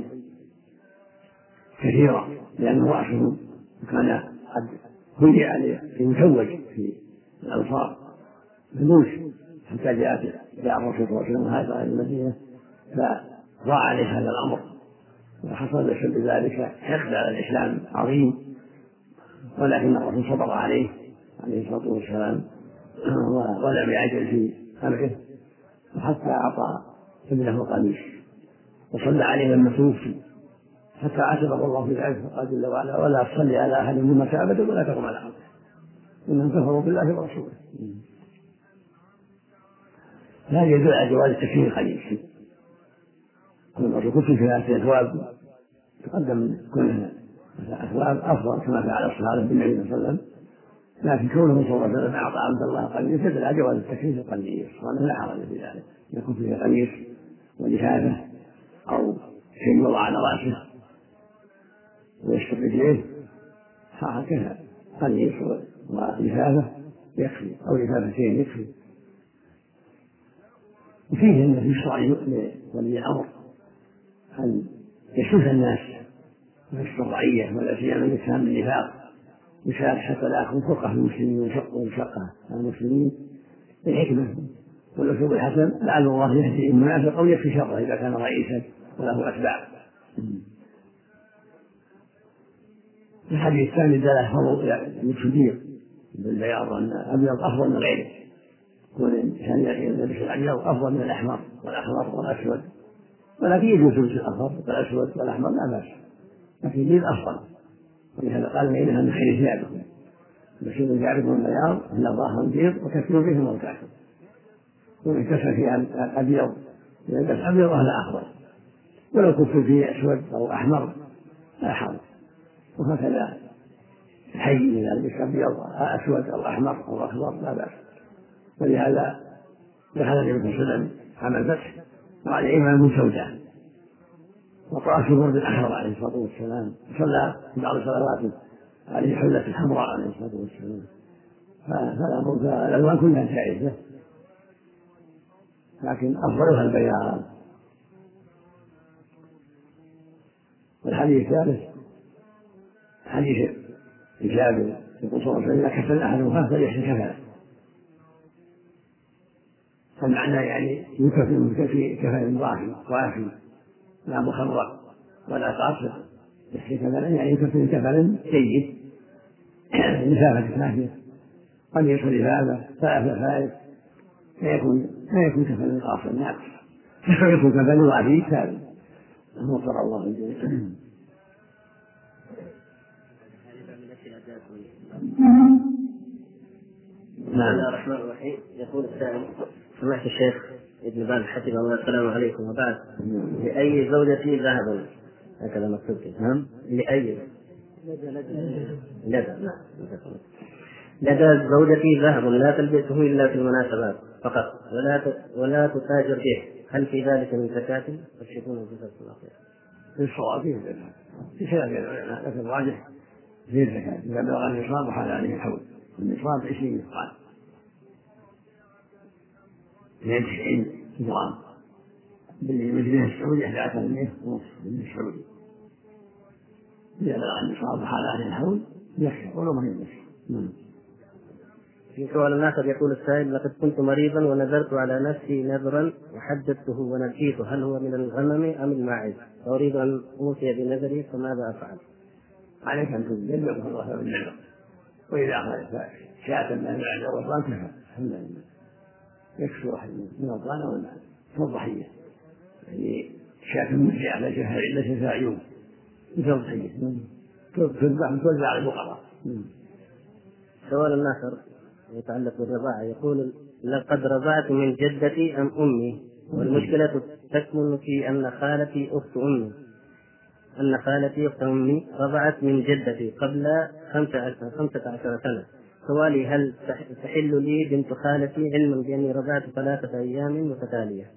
Speaker 1: كثيرا لأنه رأسهم، وكان قد هدي يتوج في الأنصار فلوس حتى جاء الرسول صلى الله عليه وسلم هاجر إلى المدينة فضاع عليه هذا الأمر، وحصل بسبب ذلك حقد على الإسلام عظيم، ولكن الرسول صبر عليه الصلاة والسلام ولم يعجل في أمره، وحتى أعطى ابنه قميص وصلى عليه لما توفي حتى عاتبه الله في ذلك فقال جل وعلا: ولا تصلي على أحد منهم مات أبدا ولا تقم على قبره إنهم كفروا بالله ورسوله. هذا يدل على جواز التكفين القليل. الرسول كتب في أثواب تقدم كلها أثواب أفضل كما فعل الصحابة بالنبي صلى الله عليه وسلم، لكن كونه صلى الله عليه وسلم أعطى عبد الله قميص يدل على جواز التكفين القليل، وأنه لا حرج في ذلك يكون فيه قميص ولفافة أو شيء يوضع على رأسه ويشتق رجليه هكذا قميص ولفافة يكفي أو لفافتين يكفي. وفيه أن يشرع لولي الأمر أن يشوف الناس ويشوف الرعية ولا سيما من يتهم بالنفاق يساعد حتى لا يكون فرقة في المسلمين وشقة على المسلمين بالحكمة والأسلوب الحسن لعل الله يهدي المنافق أو يكفي شره إذا كان رئيسا وله أتباع. الحديث الثاني دل فضل الكبير بالبياض أن الأبيض أفضل من غيره، والإنسان يلبس الأبيض أفضل من الأحمر والأحمر والأسود، ولكن يجوز لبس الأخضر والأسود والأحمر لا بأس، لكن البيض أفضل، ولهذا قال إنها من خير ثيابكم بشير ثيابكم البياض إن الله البيض وكثير به موتاكم، ومن كسر فيها الأبيض يلبس أبيض وهذا أخضر، ولو كنت فيه أسود أو أحمر لا حرج. وهكذا الحي إذا لبس أبيض أسود أو أحمر أو أخضر لا بأس. ولهذا دخل النبي صلى الله عليه وسلم عام الفتح وعليه إمام سوداء وطأ في برد الأحمر عليه الصلاة والسلام، صلى في بعض صلواته عليه حلة الحمراء عليه الصلاة والسلام، فالألوان كلها جائزة لكن أفضلها البياض. والحديث الثالث حديث جابر يقول صلى الله عليه وسلم: إذا كفن أحدهم فليحسن كفنه. فالمعنى يعني يكفن في كفن وافي لا مخرق ولا قاصر، يحسن كفنه يعني يكفن كفن جيد لفافة كافية قميص لفافة فائف لا يكون كفن قاصر ناقص، يكون كفن وافي ثابت وفر الله الجميع.
Speaker 3: بسم الله الرحمن الرحيم. يقول السائل: سمعت الشيخ ابن باز حفظه الله السلام عليكم وبعد، لأي زوجتي ذهب؟ هكذا مكتوب. نعم. لأي لدى زوجتي ذهب لا تلبسه إلا في المناسبات فقط ولا تتاجر به، هل في ذلك من زكاة؟ تشوفون الجزاء الأخير.
Speaker 1: الصواب فيه الزكاة في خلاف العلماء، لكن الراجح فيه الزكاة إذا بلغ النصاب وحال عليه الحول. النصاب 20 مثقال 92 جرام، بالمدينة السعودية 11 ونصف بالمدينة السعودية. إذا بلغ النصاب وحال عليه الحول يكفي ولو ما يملك.
Speaker 3: في سؤال آخر يقول السائل: لقد كنت مريضا ونذرت على نفسي نذرا وحددته ونجيته، هل هو من الغنم أم الماعز؟ أريد أن أوفي بنذري فماذا أفعل؟
Speaker 1: عليك أن تنذر الله بالنذر، وإذا شاة من بعد رمضان كفى الحمد لله، يكفي واحد من رمضان أو المال كالضحية، يعني شاة مسجعة ليس فيها عيوب مثل الضحية تذبح وتوزع على الفقراء.
Speaker 4: سؤال آخر يتعلق بالرضاعة، يقول: لقد رضعت من جدتي أم أمي، والمشكلة تكمن في أن خالتي أخت أمي رضعت من جدتي قبل 15 سنة. سؤالي: هل تحل لي بنت خالتي علما بأني رضعت 3 أيام متتالية؟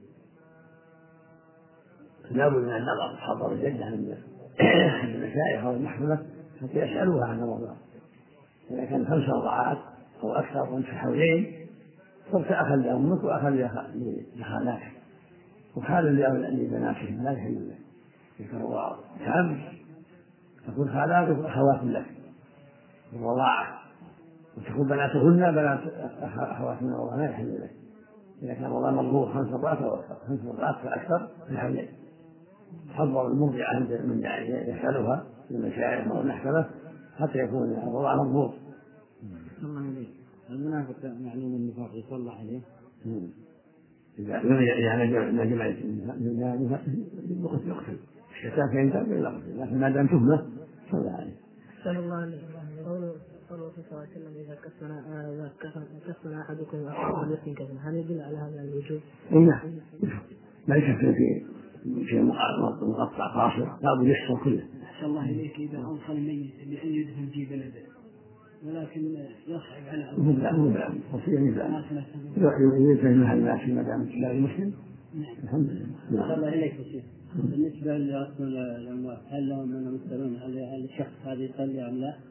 Speaker 1: لا بد من النظر حضر الجدة عند المشايخ أو المحكمة حتى يسألوها عن الرضاعة. إذا كان 5 رضعات أو أكثر وأنت حولين صرت أخا لأمك وأخا لخالاتك وخال لبناتهم لا يحل لك. إذا هو تعب تكون خالاتك أخوات لك بالرضاعة، وتكون بناتهن بنات أخوات من الله لا يحل لك. إذا كان الله مضبوط 5 رضعات أو أكثر 5 رضعات فأكثر يحل. حضر المرضعة من يسألها للمشايخ أو المحكمة حتى يكون الرضاعة مضبوط.
Speaker 6: الله عليك. المنافق معلوم النفاق يصلى عليه.
Speaker 1: إذا نجم يقتل الشتاء فينتهي إلى قتل، لكن ما دام تهمة صلى عليه.
Speaker 8: صلى الله عليه وسلم قول صلى الله عليه وسلم: إذا كفن أحدكم أخاه يكفن كفن، هل يدل على هذا الوجوب؟
Speaker 1: نعم، ما يكفن في شيء مقطع قاصر، لا بد يحصل كله.
Speaker 6: أحسن الله إليك. إذا أوصى الميت بأن يدفن في بلده ولكن يصعب على
Speaker 1: مبلغ وصية مبلغ يدفن محل الناس ما دام لا المسلم. الحمد لله.
Speaker 3: أحسن الله إليك يا شيخ. بالنسبة لرسم الأموات هل لهم من المسلمين هل الشخص هذا يصلي أم لا؟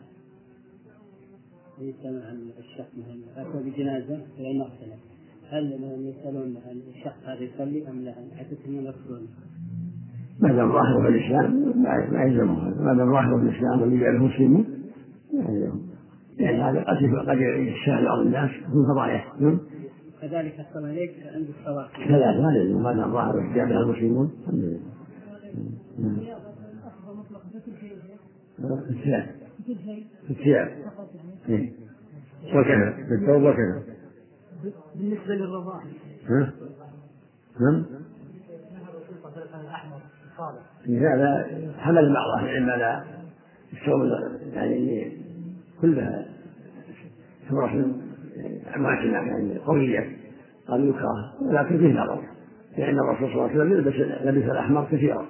Speaker 3: يسأل عن الشخص مثلا أتى بجنازة إلى المغسلة، هل يسألون عن الشخص هذا يصلي أم لا؟ حتى يسمون يقصدون.
Speaker 1: ما دام ظاهره في الإسلام ما يلزمه، ما دام ظاهره في الإسلام واللي جعله مسلم ما يلزمه، لأن هذا قد يشاهد بعض الناس من فضائح.
Speaker 3: كذلك أحسن عليك عند الصلاة
Speaker 1: كذلك ما يلزم ما دام ظاهره يشاهد المسلمون. الحمد لله. في الثياب وكذا في الثوب وكذا.
Speaker 8: بالنسبة للرضاعة
Speaker 1: نعم هذا حمل بعض أهل العلم على الثوب يعني كلها فرح أماكنها يعني قوية قال يكره، ولكن فيه نظر لأن الرسول صلى الله عليه وسلم لبس الأحمر كثيرا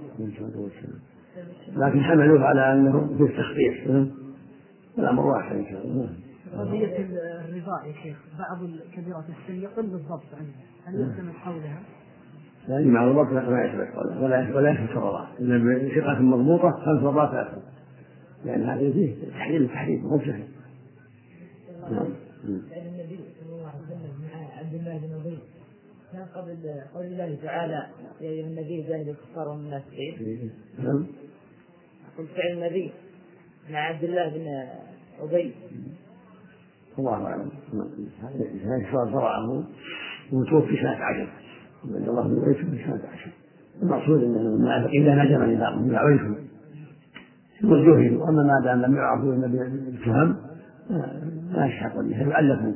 Speaker 1: لكن حملوه على أنه في التخفيف. الأمر واحد إن شاء الله.
Speaker 8: قضية الرضاع يا شيخ، بعض كبيرة السن يقل بالضبط عنها، هل يلزم حولها؟
Speaker 1: لا مع الضبط ما يثبت حولها ولا يثبت الرضاعة إلا بثقة مضبوطة 5 رضعات أكثر، لأن هذا فيه تحريم مو سهل.
Speaker 6: نعم. النبي صلى الله عليه وسلم مع عبد الله بن أبي كان قبل قول الله تعالى: يا أيها النبي جاهد الكفار والمنافقين.
Speaker 1: نعم.
Speaker 6: قل فعل النبي مع عبد الله بن أبي.
Speaker 1: الله أعلم. هذا صار ضرعه وتوفي 12 عند الله من عيسى 12. المقصود أن المنافقين لا نجم نظامهم يعرفوا وجوههم، أما ما دام لم يعرفوا بالتهم لا يشحق به يؤلفون.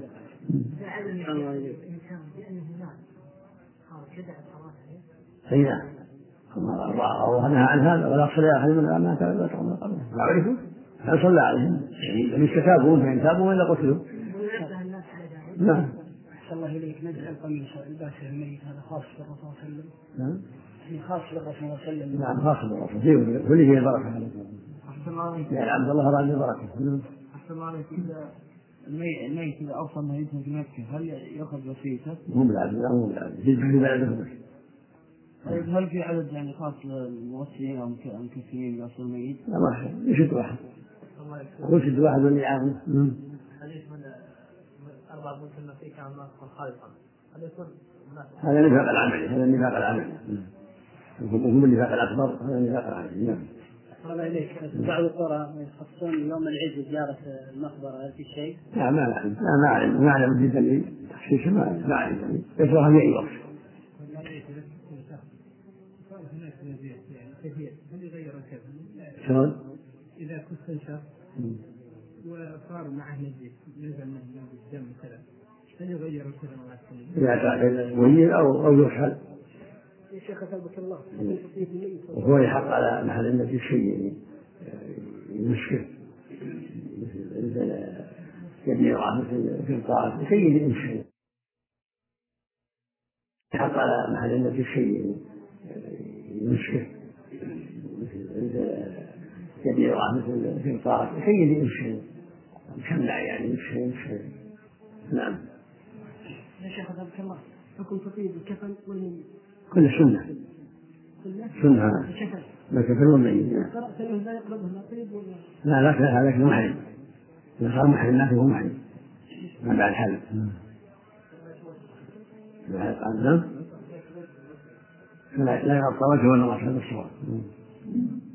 Speaker 1: أي نعم. الله نهى عن هذا ولا تصلي أحد من ما كان لا تقوم قبله يعرفوا هل صلى عليهم لم يستتابون فإن تابوا إلا قتلوا. نعم.
Speaker 6: أحسن الله إليك. نجعل قميص الباسه الميت هذا خاص بالرسول صلى الله عليه وسلم.
Speaker 1: نعم.
Speaker 6: يعني خاص بالرسول صلى الله عليه وسلم.
Speaker 1: نعم خاص بالرسول فيه كل شيء بركة.
Speaker 6: أحسن الله عليك.
Speaker 1: يعني عبد الله رضي بركة.
Speaker 6: أحسن الله عليك. إذا الميت إذا أوصى أنه يدفن في مكة هل يأخذ وصيته؟
Speaker 1: مو بالعدل لا مو بالعدل في بلده.
Speaker 6: طيب هل في عدد يعني خاص للموصيين أو مكفيين يوصل الميت؟
Speaker 1: لا واحد يشد واحد. يشد واحد واللي يعاونه.
Speaker 8: حديث من 4 كنا فيه كان الناس خالصا هل يكون
Speaker 1: هذا النفاق العملي. هذا النفاق العملي وهم النفاق الأكبر. هذا النفاق العملي. نعم.
Speaker 3: الله إليك. بعض القرى يخصصون يوم العيد زيارة المقبرة، هل في شيء؟
Speaker 1: لا ما أعلم جدا لي تخصيص ما أعلم يسرها في أي وقت.
Speaker 6: هل يغير الكفن؟
Speaker 1: شلون؟
Speaker 6: إذا كنت شر وصار معه نزيف نزل منه الدم كذا هل يغير الكلام
Speaker 1: إذا غير أو يرحل.
Speaker 6: يا شيخ أثابك الله
Speaker 1: وهو يحق على محل النبي شيء يمشكل مثل جميع مثل في الطاعة شيء يمشكل يحق على محل النبي شيء يمشكل مثل جميع مثل في الطاعة شيء يمشكل مشمع يعني يمشكل. نعم.
Speaker 6: يا شيخ أثابك الله حكم تطيب الكفن والميت
Speaker 1: كل سنة ما كفن والميت.
Speaker 6: قرأت أنه لا يقربه نطيب
Speaker 1: لا هذاك محرم إذا صار محرم ما فيه محرم ما بعد حل. لا يغطى وجهه ولا رأسه بالصواب.